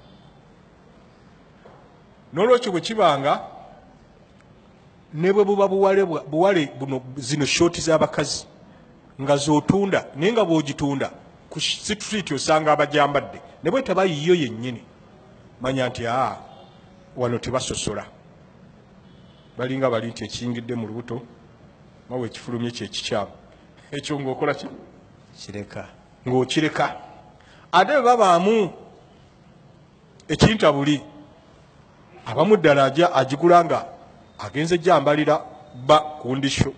n'olwekyo bwe kibanga ne bwe buba buwale buno zino shooti z'abakazi nga z'otunda naye nga bw'ogitunda ku street osanga abajambadde ne bwe tabayiyo yennyini manya nti wano tebasosola balinga bali nti ekiyingidde mu lubuto mawe ekifulumye kyekikyamu ekyo ng'okola ki kireka ng'okireka ate bwe babaamu ekintabuli abamu ddala ajja agigula nga agenze gyambalira ba kundisho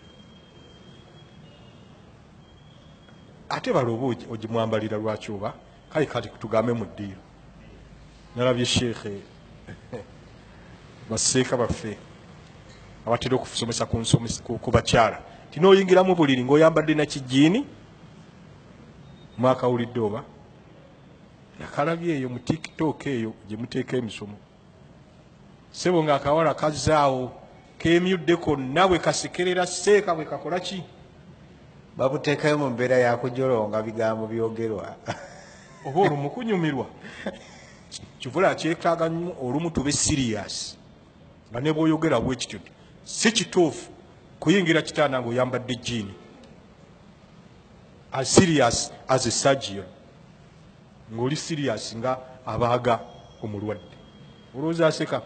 ate baloba ogimwambalira lwaki oba kale kati tugambe mu ddiiro nalabye sheekhe baseeka baffe abatera okusomesa ku bakyala tinooyingiramu buliri ng'oyambadde nakijiini mwakawulidde oba nakalabye eyo mu tiktok eyo gye muteeka emisomo sebo ng'akawala kazzaawo keemyudde konna bwe kasekerera seeka bwe kakola ki babuteekayo mu mbeera yakujolonga bigambo byogerwa oba olumu kunyumirwa kivula kyetaaga nnyo olumu tube siriyasi nga ne bw'oyogera bwekityo si kituufu kuyingira kitanda ng'oyambadde jiini as serious as a surgeon ng'oli serious nga abaaga omulwadde olowooza aseka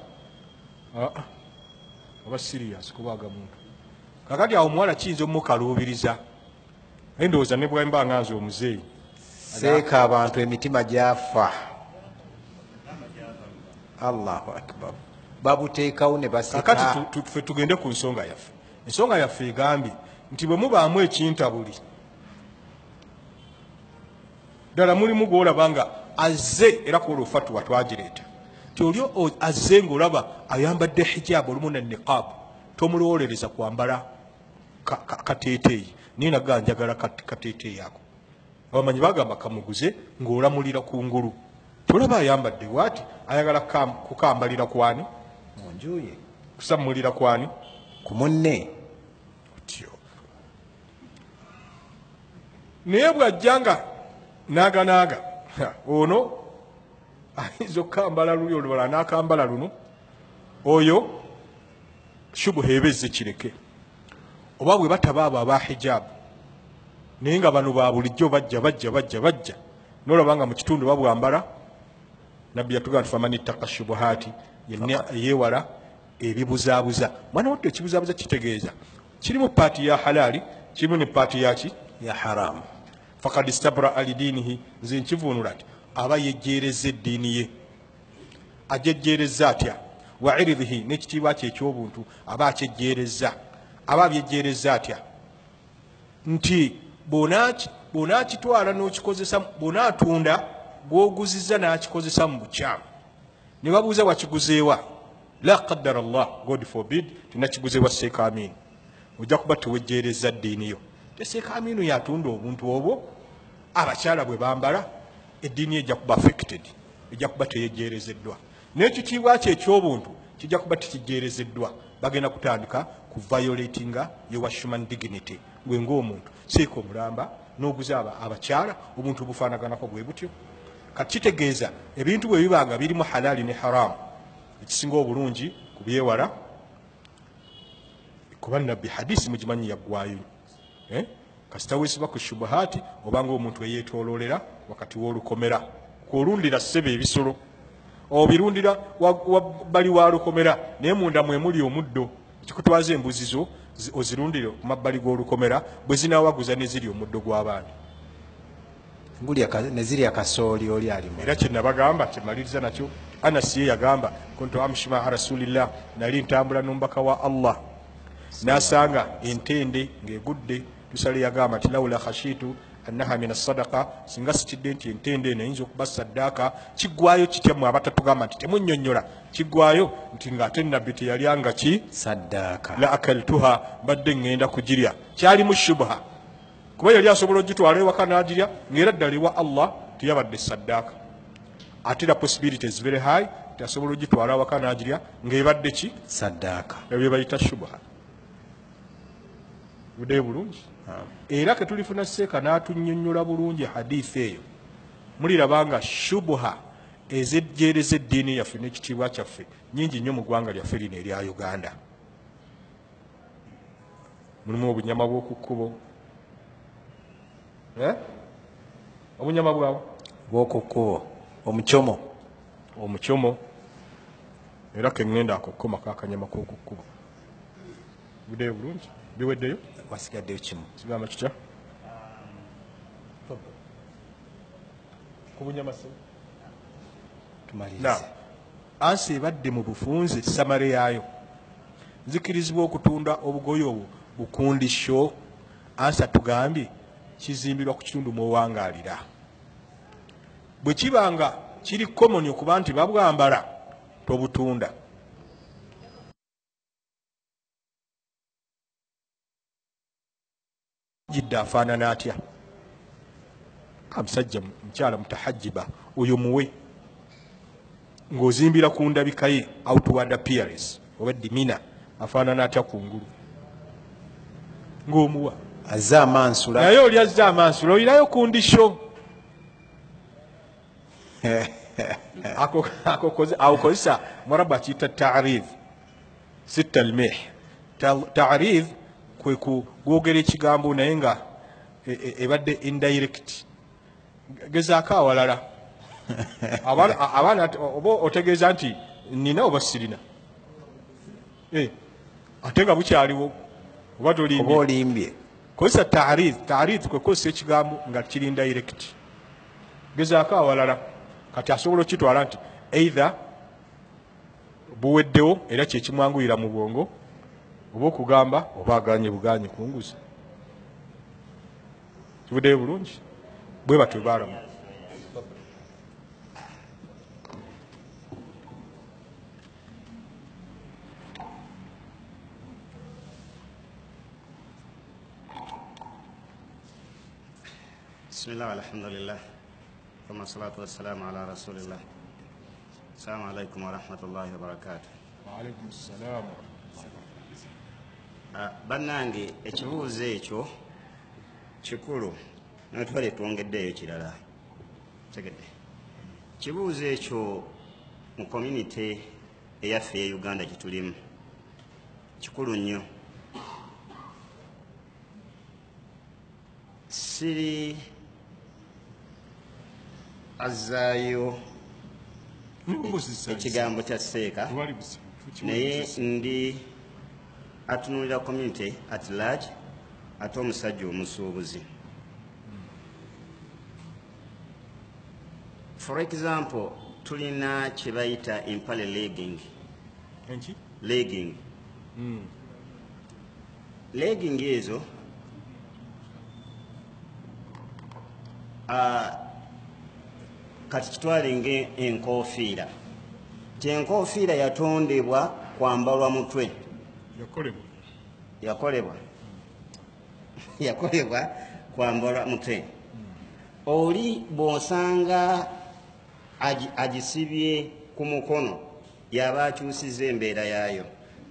oba serious kubaaga muntu kakati awo omuwala kiyinza omumukaluubiriza naye ndowooza ne bwemba nga nze omuzeeyi seeka abantu emitima gyafa Allahu akbar babuteekawo ne baseka kakati ffe tugende ku ensonga yaffe egambye nti bwe mubaamu ekintabuli ddala mulimu gw'olaba nga azze era kuola ofatuwa twagireeta ti oli azze ng'olaba ayambadde hijaabu olumu ne niqaabu tomulowolereza kwambala kateeteeyi naye naga njagala kateeteeyi ako abamanyi bagamba kamuguze ng'olamulira ku ngulu tolaba ayambadde waati ayagala kukambalira kwani munjuye kusammulira kwani ku munne otyo naye bw'ajjanga naaganaaga ono ayinza okukambala luli olubala n'akambala luno oyo shubuha ebezze kireke oba bwe bataba abo aba hijaabu naye nga bano ba bulijjo bajja n'olaba nga mu kitundu babwambala nabbi yatugamba nti faman ittaqa shubuhaati yenna yeewala ebibuzaabuza mwana wattu ekibuzaabuza kitegeeza kirimu paati ya halaali kirimu ne paati yaki ya haramu fakad istabraa lidiinihi nze nkivuunula ti aba yejjeereza eddiini ye ajejjeereza atya wa iridhihi n'ekitiibwa kye eky'obuntu aba akyejjeereza aba abyejjeereza atya nti bw'onaakitwala n'okikozesa bw'onaatunda gw'oguzizza n'akikozesa mu bukyamu ne babuuza wakiguzeewa la qaddara Allah god forbid tinakiguzeewa Seeka Amini ojja kuba tewejjeereza ddiini yo te Seeka Amini yatunda obuntu obwo abakyala bwe bambala eddiini ejja kuba affected ejja kuba teyejjeerezeddwa n'ekitiibwa kye eky'obuntu kijja kuba tekijjeerezeddwa bagenda kutandika ku violatinga your human dignity gwe ng'omuntu Seeka omulamba n'oguza abakyala obuntu bufaanaganako bwe butyo kati kitegeeza ebintu bwe bibanga birimu halaali ne haramu ekisinga obulungi kubyewala kuba nabbi hadisi mugimanyi yaggwayo kasita weesiba ku shubuhaati obanga omuntu eyeetooloolera wakati w'olukomera kwolundira ssebe ebisolo obirundira wabbali wa lukomera naye munda mwe muli omuddo kikutwaza embuzi zo ozirundire ku mabbali g'olukomera bwe zinaawaguza ne ziri omuddo gw'abaana nezirya kasooli oli alimu era kyenabagamba kyemaliriza nakyo Anasi ye yagamba kuntu amshi maa rasulillah nali ntambula n'omubaka wa Allah nasanga entende ng'egudde tusale yagamba nti lawula khashitu annaha min assadaka singa sikidde nti entende eno eyinza okuba saddaaka kiggwayo kityammwe abatatugamba nti temunnyonnyola kiggwayo nti ng'ate nabbi teyalyanga ki saddaaka la akaltuha mbadde ŋŋenda kugirya kyalimu shubha kuba yali asobola ogitwala ewaka n'agirya ng'era ddala ewa allah teyabadde saddaaka ate la possibility is very high nti asobola ogitwala awaka n'agirya ng'ebadde ki saddaaka ebyo bayita shubha budde bulungi era ketulifuna seeka n'atunnyonnyola bulungi hadithi eyo mulirabanga shubuha ezejjeereza eddiini yaffe n'ekitiibwa kyaffe nyingi nnyo mu ggwanga lyaffe lino erya Uganda. Mulimu obunyama bw'oku kkubo, obunyama bwawo bw'oku kkubo, omukyomo era keŋŋenda ako kkomako akanyama k'oku kkubo. Budde bulungi biweddeyo wasigaddeyo kimu kigamba kitya kubunyama se tumalirize ansi ebadde mu bufunze samale yaayo nzikirizibwa okutunda obugoye obwo bukundisho ansa tugambye kizimbirwa ku kitundu mw'owangaalira bwe kibanga kiri komoni okuba nti babwambala tobutunda jidda afaanana atya omusajja mukyala mutahajiba oyo muwe ng'ozimbira ku ndabika ye outward appearance oba dimina afaanana atya kungulu ng'omuwa azze amansula naye oli azze amansula oyinayo kundisho akokozesa mwarabu akiyita ta'rif si talmih ta'rif kwe kwogera ekigambo naye nga ebadde indirect gezaako awalala abaana oba otegeeza nti nina oba sirina ate nga bukyaliwo oba olimbye kozesa ta'rif kwe kozesa ekigambo nga kiri indirect gezaako awalala kati asobola okitwala nti either buweddewo era kyekimwanguyira mu bwongo oba okugamba oba aganye buganye kunguzi kibuddeyo bulungi bwe batwe baalamu Bismillah alhamdulillah thumma salatu wassalamu ala rasulillah. Assalamu alaikum wa rahmatullahi wa barakatuh. Wa alaikum assalam. Bannange ekibuuzo ekyo kikulu natwale twongeddeeyo kirala tegedde kibuuzo ekyo mu community eyaffe e Uganda gitulimu kikulu nnyo siri azaayo ekigambo kya seeka naye ndi atunulira community at large ate omusajja omusuubuzi. For example, tulina kye bayita impale legging. Legging ezo kati kitwale ng'enkofiira. Enkofiira yatondebwa kwambalwa mutwe. yakolebwa kwambalwa mutwe. Oli bw'osanga agisibye ku mukono yaba akyusiza embeera yaayo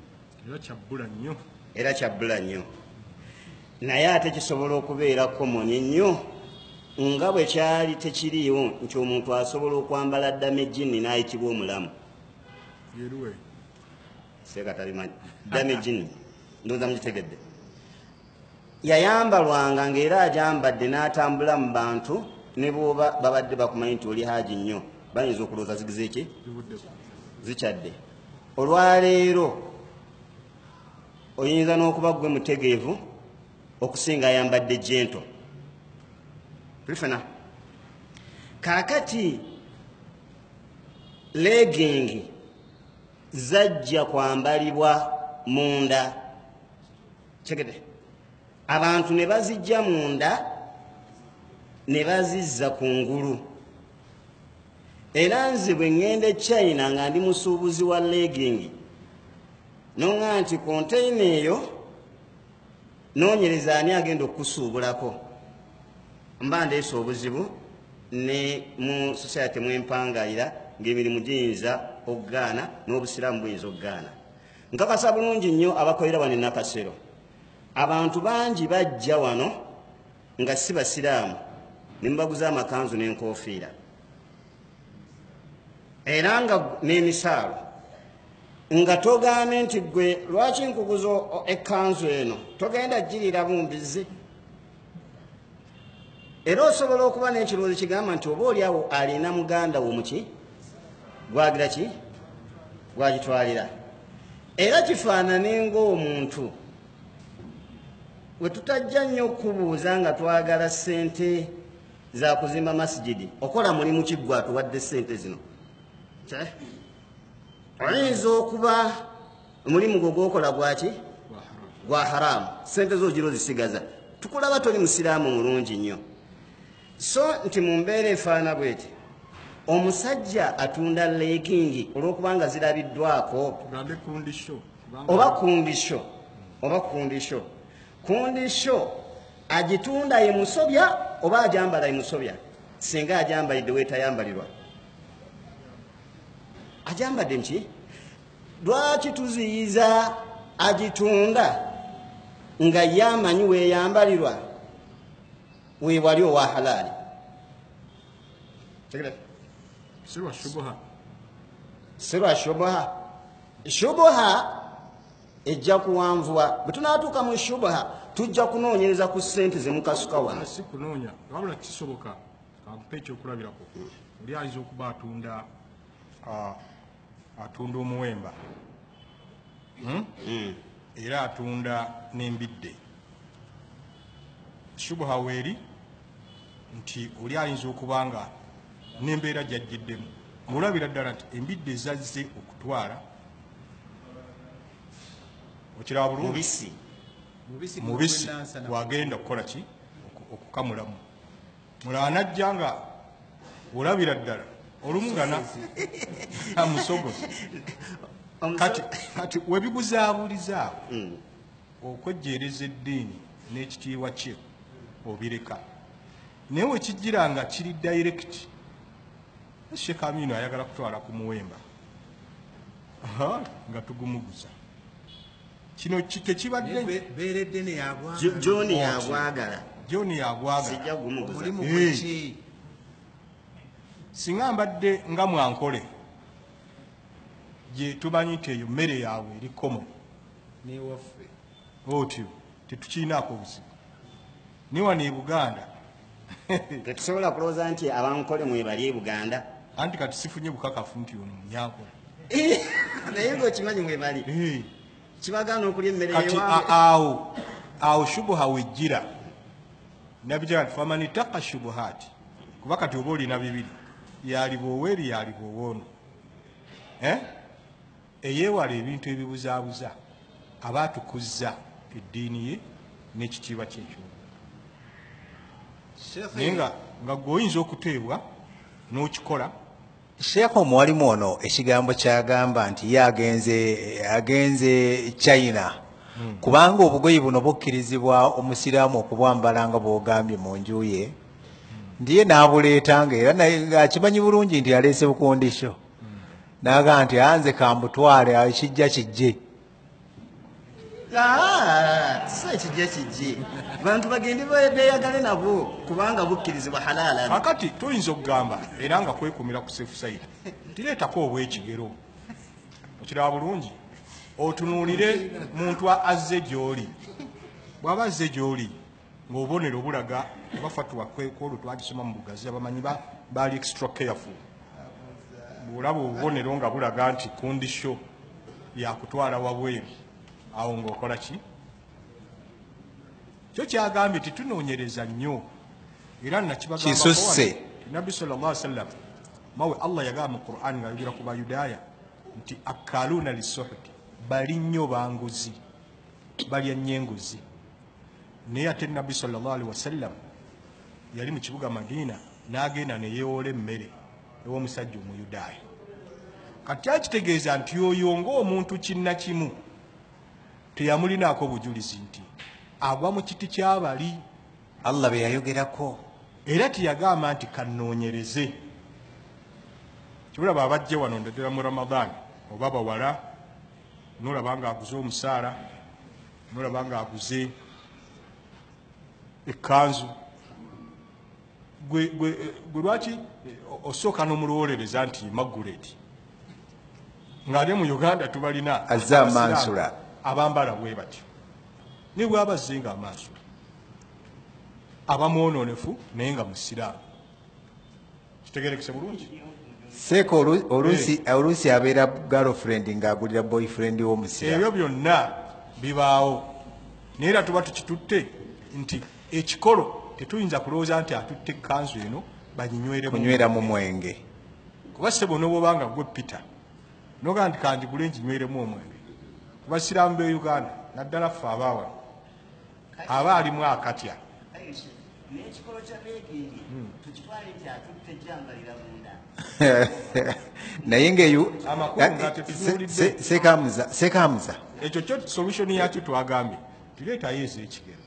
era kyabbula nnyo naye ate kisobola okubeera komoni ennyo nga bwe kyali tekiriiwo nti omuntu asobola okwambala damejini n'ayitibwa omulamu seekatalimanyi damejini ndowooza mugitegedde yayambalwanga ng'era agyambadde n'atambula mu bantu ne bwoba babadde bakumanyi nti oli haji nnyo bayinza okulowooza zigize eki zikyadde. Olwaleero oyinza n'okuba gwe mutegeevu okusinga ayambadde jento tulifena kaakati legging zajja kwambalibwa munda kyegede abantu ne bazijja munda ne bazizza ku ngulu. Era nze bwe ŋŋenda China nga ndi musuubuzi wa legging noŋŋa nti konteyina eyo noonyereza ani agenda okukusuubulako, mba ndeese obuzibu ne mu society mwempangayira ng'emirimu giyinza okugaana n'obusiraamu buyinza okugaana. Nkakasa bulungi nnyo abakolera wano e Nakasero, abantu bangi bajja wano nga si basiraamu ne mubaguza amakanzu n'enkofiira era nga n'emisaalo, nga togambe nti gwe lwaki nkuguza ekkanzu eno togenda girira bumbizi. Era osobola okuba n'ekirowoozo kigamba nti oba oliawo alina muganda wo muki gwagira ki gwagitwalira. Era kifaanane ng'omuntu we tutajja nnyo okubuuza nga twagala ssente za kuzimba masijidi, okola mulimu ki gwe atuwadde ssente zino? Oyinza okuba omulimu gwe gwokola gwaki gwa haramu, ssente zo giro zisigaza. Tukulaba toli musiraamu mulungi nnyo. So nti mu mbeera efaana bweti omusajja atunda legging olw'okubanga zirabiddwako oba kundisho agitunda ye musobya oba ajambala ye musobya. Singa ajambalidde weetayambalirwa ajambadde nki, lwaki tuziyiza agitunda nga ye amanyi weeyambalirwa weewali owa halaali? Sirwa shubuha. Shubuha ejja kuwanvuwa. Bwe tunaatuuka mu shubuha tujja kunoonyereza ku ssente ze mukasuka wano. Si kunoonya wabula kisoboka kampa ekyokulabirako. Oli ayinza okuba atunda omuwemba era atunda n'embidde. Shubuha weeri nti oli ayinza okuba nga n'embeera gyajjiddemu mulabira ddala nti embidde ezazze okutwala okiraba bulungi mubisi wagenda okukola ki okukamulamu. Mulaba najja nga olabira ddala olumu nga amusogozi kati webibuzaabuliza okwejjeereza eddiini n'ekitiibwa kye obireka, naye wekijjira nga kiri direct Sheikh Aminu ayagala kutwala ku muwemba nga tugumuguza kino tekibadde beeredde ne yagwagala John yagwagala sijja gumuguza. singa mbadde nga Mwankole gye tumanyi nti eyo mmere yaabwe eri komo newaffe otyo tetukiinaako obuzibu ne wano e Buganda tetusobola kulowooza nti Abankole mwebali e Buganda anti kati sifunye bukakafu nti ono Munyankole naye ng'okimanyi mwebali kibagaana okulya emmere kati awo shubuha wejjira nabijja nti faman ittaqa shubuhaati kuba kati oba olina bibiri yaliba oweeri yaliba owoono eyeewala ebintu ebibuzaabuza aba atukuzza eddiini ye n'ekitiibwa ky'ekyuma naye nga gweoyinza okuteebwa n'okikola. Sheikh omuwalimu ono ekigambo kyagamba nti ye agenze China kubanga obugoyi buno bukkirizibwa omusiraamu okubwambala nga bw'ogambye mu nju ye, ndiye n'abuleetanga era ng'akimanyi bulungi nti yaleese bukondisho n'agamba nti anze kambutwale ekijja kijje. So ekijja kijje bantu bagende beeyagale nabwo kubanga bukkirizibwa halaala. Akati tuyinza okugamba era nga kwekumira ku safe side tireetako obwekigero okiraba bulungi otunuulire muntu azze gy'oli bw'aba azze gy'oli ng'obubonero bulaga bafatuwa kwolwo twagisoma mu bugazi abamanyi baali extra careful bw'olaba obubonero nga bulaga nti kundisho yakutwala wabweru awo ng'okola ki kyo kyagambye titunoonyereza nnyo era nakibagambakisusse nabbi sallallahu alaihi wasallam mawe Allah yagamba mu Qur'an ng'ayogera ku Bayudaaya nti akaluna lisuhti bali nnyo banguzi balya nnyo enguzi naye ate nabbi sallallahu alaihi wasallam yali mu kibuga Madina n'agenda ne yeewola emmere ew'omusajja Omuyudaaya. Kati akitegeeza nti oyo ng'omuntu kinnakimu teyamulinaako bujulizi nti agwa mu kiti ky'abali. Allah be yayogerako. Era teyagamba nti kannoonyereze. Kibulaba abajje wano ndedera mu Ramadani oba bawala nolaba nga aguze omusaala, nolaba nga aguze ekkanzu, gwe lwaki osooka n'omulowolereza nti Magureti ng'ali mu Uganda tubalina azza Mansura abambala bwe batyo ne bwabazze nga Mansura abamwononefu naye nga musiraamu. Kitegerekese bulungi. Seeko oluusi abeera girlfriend ng'agulira boyfriend w'omusiraamu. Ebyo byonna bibaawo naye era tuba tukitutte nti ekikolo tetuyinza kulowooza nti atutte ekkanzu eno kunyweramu mwenge. Kuba ssebo n'obwobanga gwe Peter noga nti kanjigule nkinyweremu omwenge. Ku basiraamu b'e Uganda naddala ffe abaawa aba alimu akatya. N'ekikolo kya leegindi tukitwale nti atutte jambalira munda. Naye ng'eyo Sekamuza ekyo kyo solution yakyo twagambye tuleetayo ez'ekigero.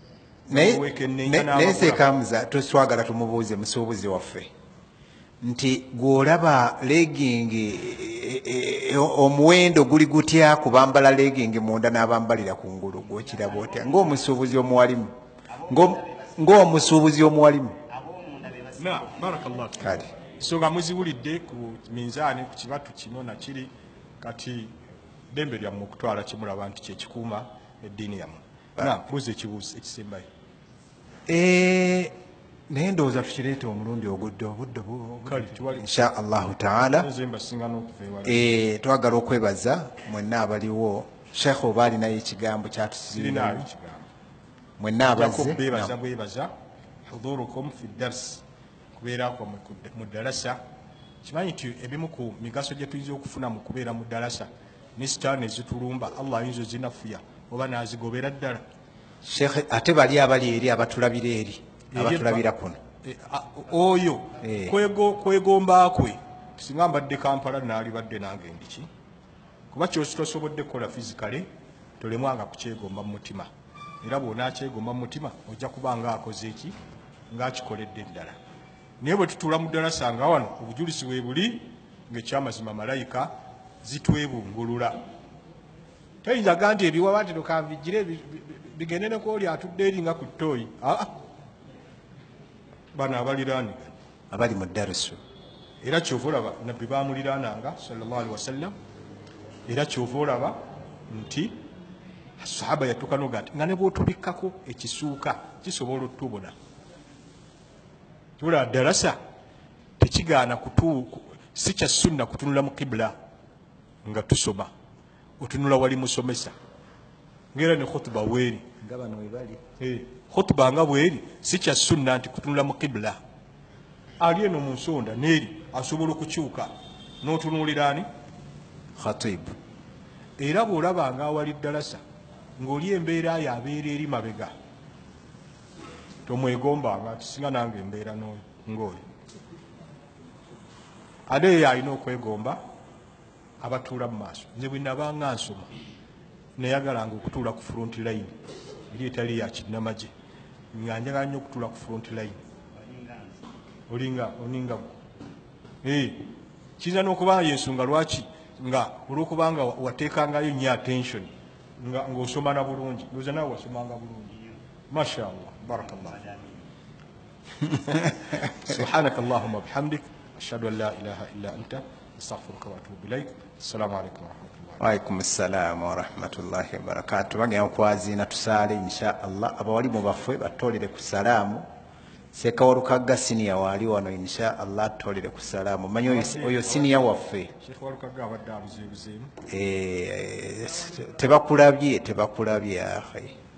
naye Sekamuza toswagala tumubuuze musuubuzi waffe nti gw'olaba legingi omuwendo guli gutya ku bambala legingi munda n'abambalira ku ngulu gw'okiraba otya ng'omusuubuzi omuwalimu ng'omusuubuzi omuwalimu. Barakallahu kale so nga muziwulidde ku minzaani ku kibatu kino nakiri kati dembe lyammwe okutwala kimulaba nti kyekikuuma eddiini yammwe. Buuza ekibuuzo ekisembayo. Naye ndowooza tukireete omulundi ogudde obudde insha allahu taala. Twagala okwebaza mwenna abaliwo. Sheikh oba alinayo ekigambo kyatusiirinayo mwenna abazze bwebaza hudurukum fi dars kubeera kwamwe mu ddalasa. Kimanyi nti ebimu ku migaso gye tuyinza okufuna mu kubeera mu ddalasa ne sitaani ezitulumba Allah ayinza ozinafuya oba n'azigobera ddala. Sheikh ate bali abali eri abatulabira eri abatulabira kuno oyo kwegomba kwe singa mbadde Kampala n'alibadde nange ndiki kuba kyositosobodde kukola fizikale tolemwanga kukyegomba mu mutima era bw'onaakyegomba mu mutima ojja kuba nga akoze eki ng'akikoledde ddala. Naye bwe tutuula mu ddalasa nga wano obujulizi we buli ng'ekyamazima malayika zitwebungulula. Toyinza ga nti ebiwawaatiro kanvijjire bigende ne kwoli atudde eri nga ku ttooyi. Bano abaliraaniganye abali mu darusu era kyova olaba nabbi baamuliraananga sallallahu alaihi wasallam. Era kyova olaba nti sahaba yatuuka noga nti nga ne bw'otubikkako ekisuuka kisobola otubona. Tula darasa tekigaana si kya sunna kutunula mu kibula nga tusoma otunula wali musomesa ngera ne khutuba weeri nga bano we bali khutuba nga bweri si kya sunna nti kutunula mu kibula. Ali eno mu nsonda neeri asobola okukyuka n'otunuuliraani khatib. Era bw'olaba nga awali ddalasa ng'oli embeera yo abeera eri mabega tomwegombanga nti singa nange embeera ng'oli. Ate eyo alina okwegomba abatuula mu maaso. Nze bwe nabanga nsoma nayagalanga okutuula ku front line eri etali ya kinnamagye nga njagala nnyo okutuula ku front line olinga kiyinza n'okuba yensonga lwaki nga olw'okubanga wateekangayo nnyo attention ng'osoma na bulungi ndowooza nawe wasomanga bulungi. Mashallah barakallah. Subhanaka Allahumma bihamdik ashhadu an la ilaha illa anta astaghfiruka wa atubu ilaik. Assalamu alaikum warahmatullahi. Wa alaikum assalam wa rahmatullahi wa barakatuh. Bagenda okwaziina tusaale insha Allah. Abawalimu baffe batolere ku salaamu. Sekawalukaga siniya wali wano insha Allah atolere ku salaamu. Manyi oyo siniya waffe. Sekawalukaga abadde abuzeebuzeemu. Tebakulabye akhi.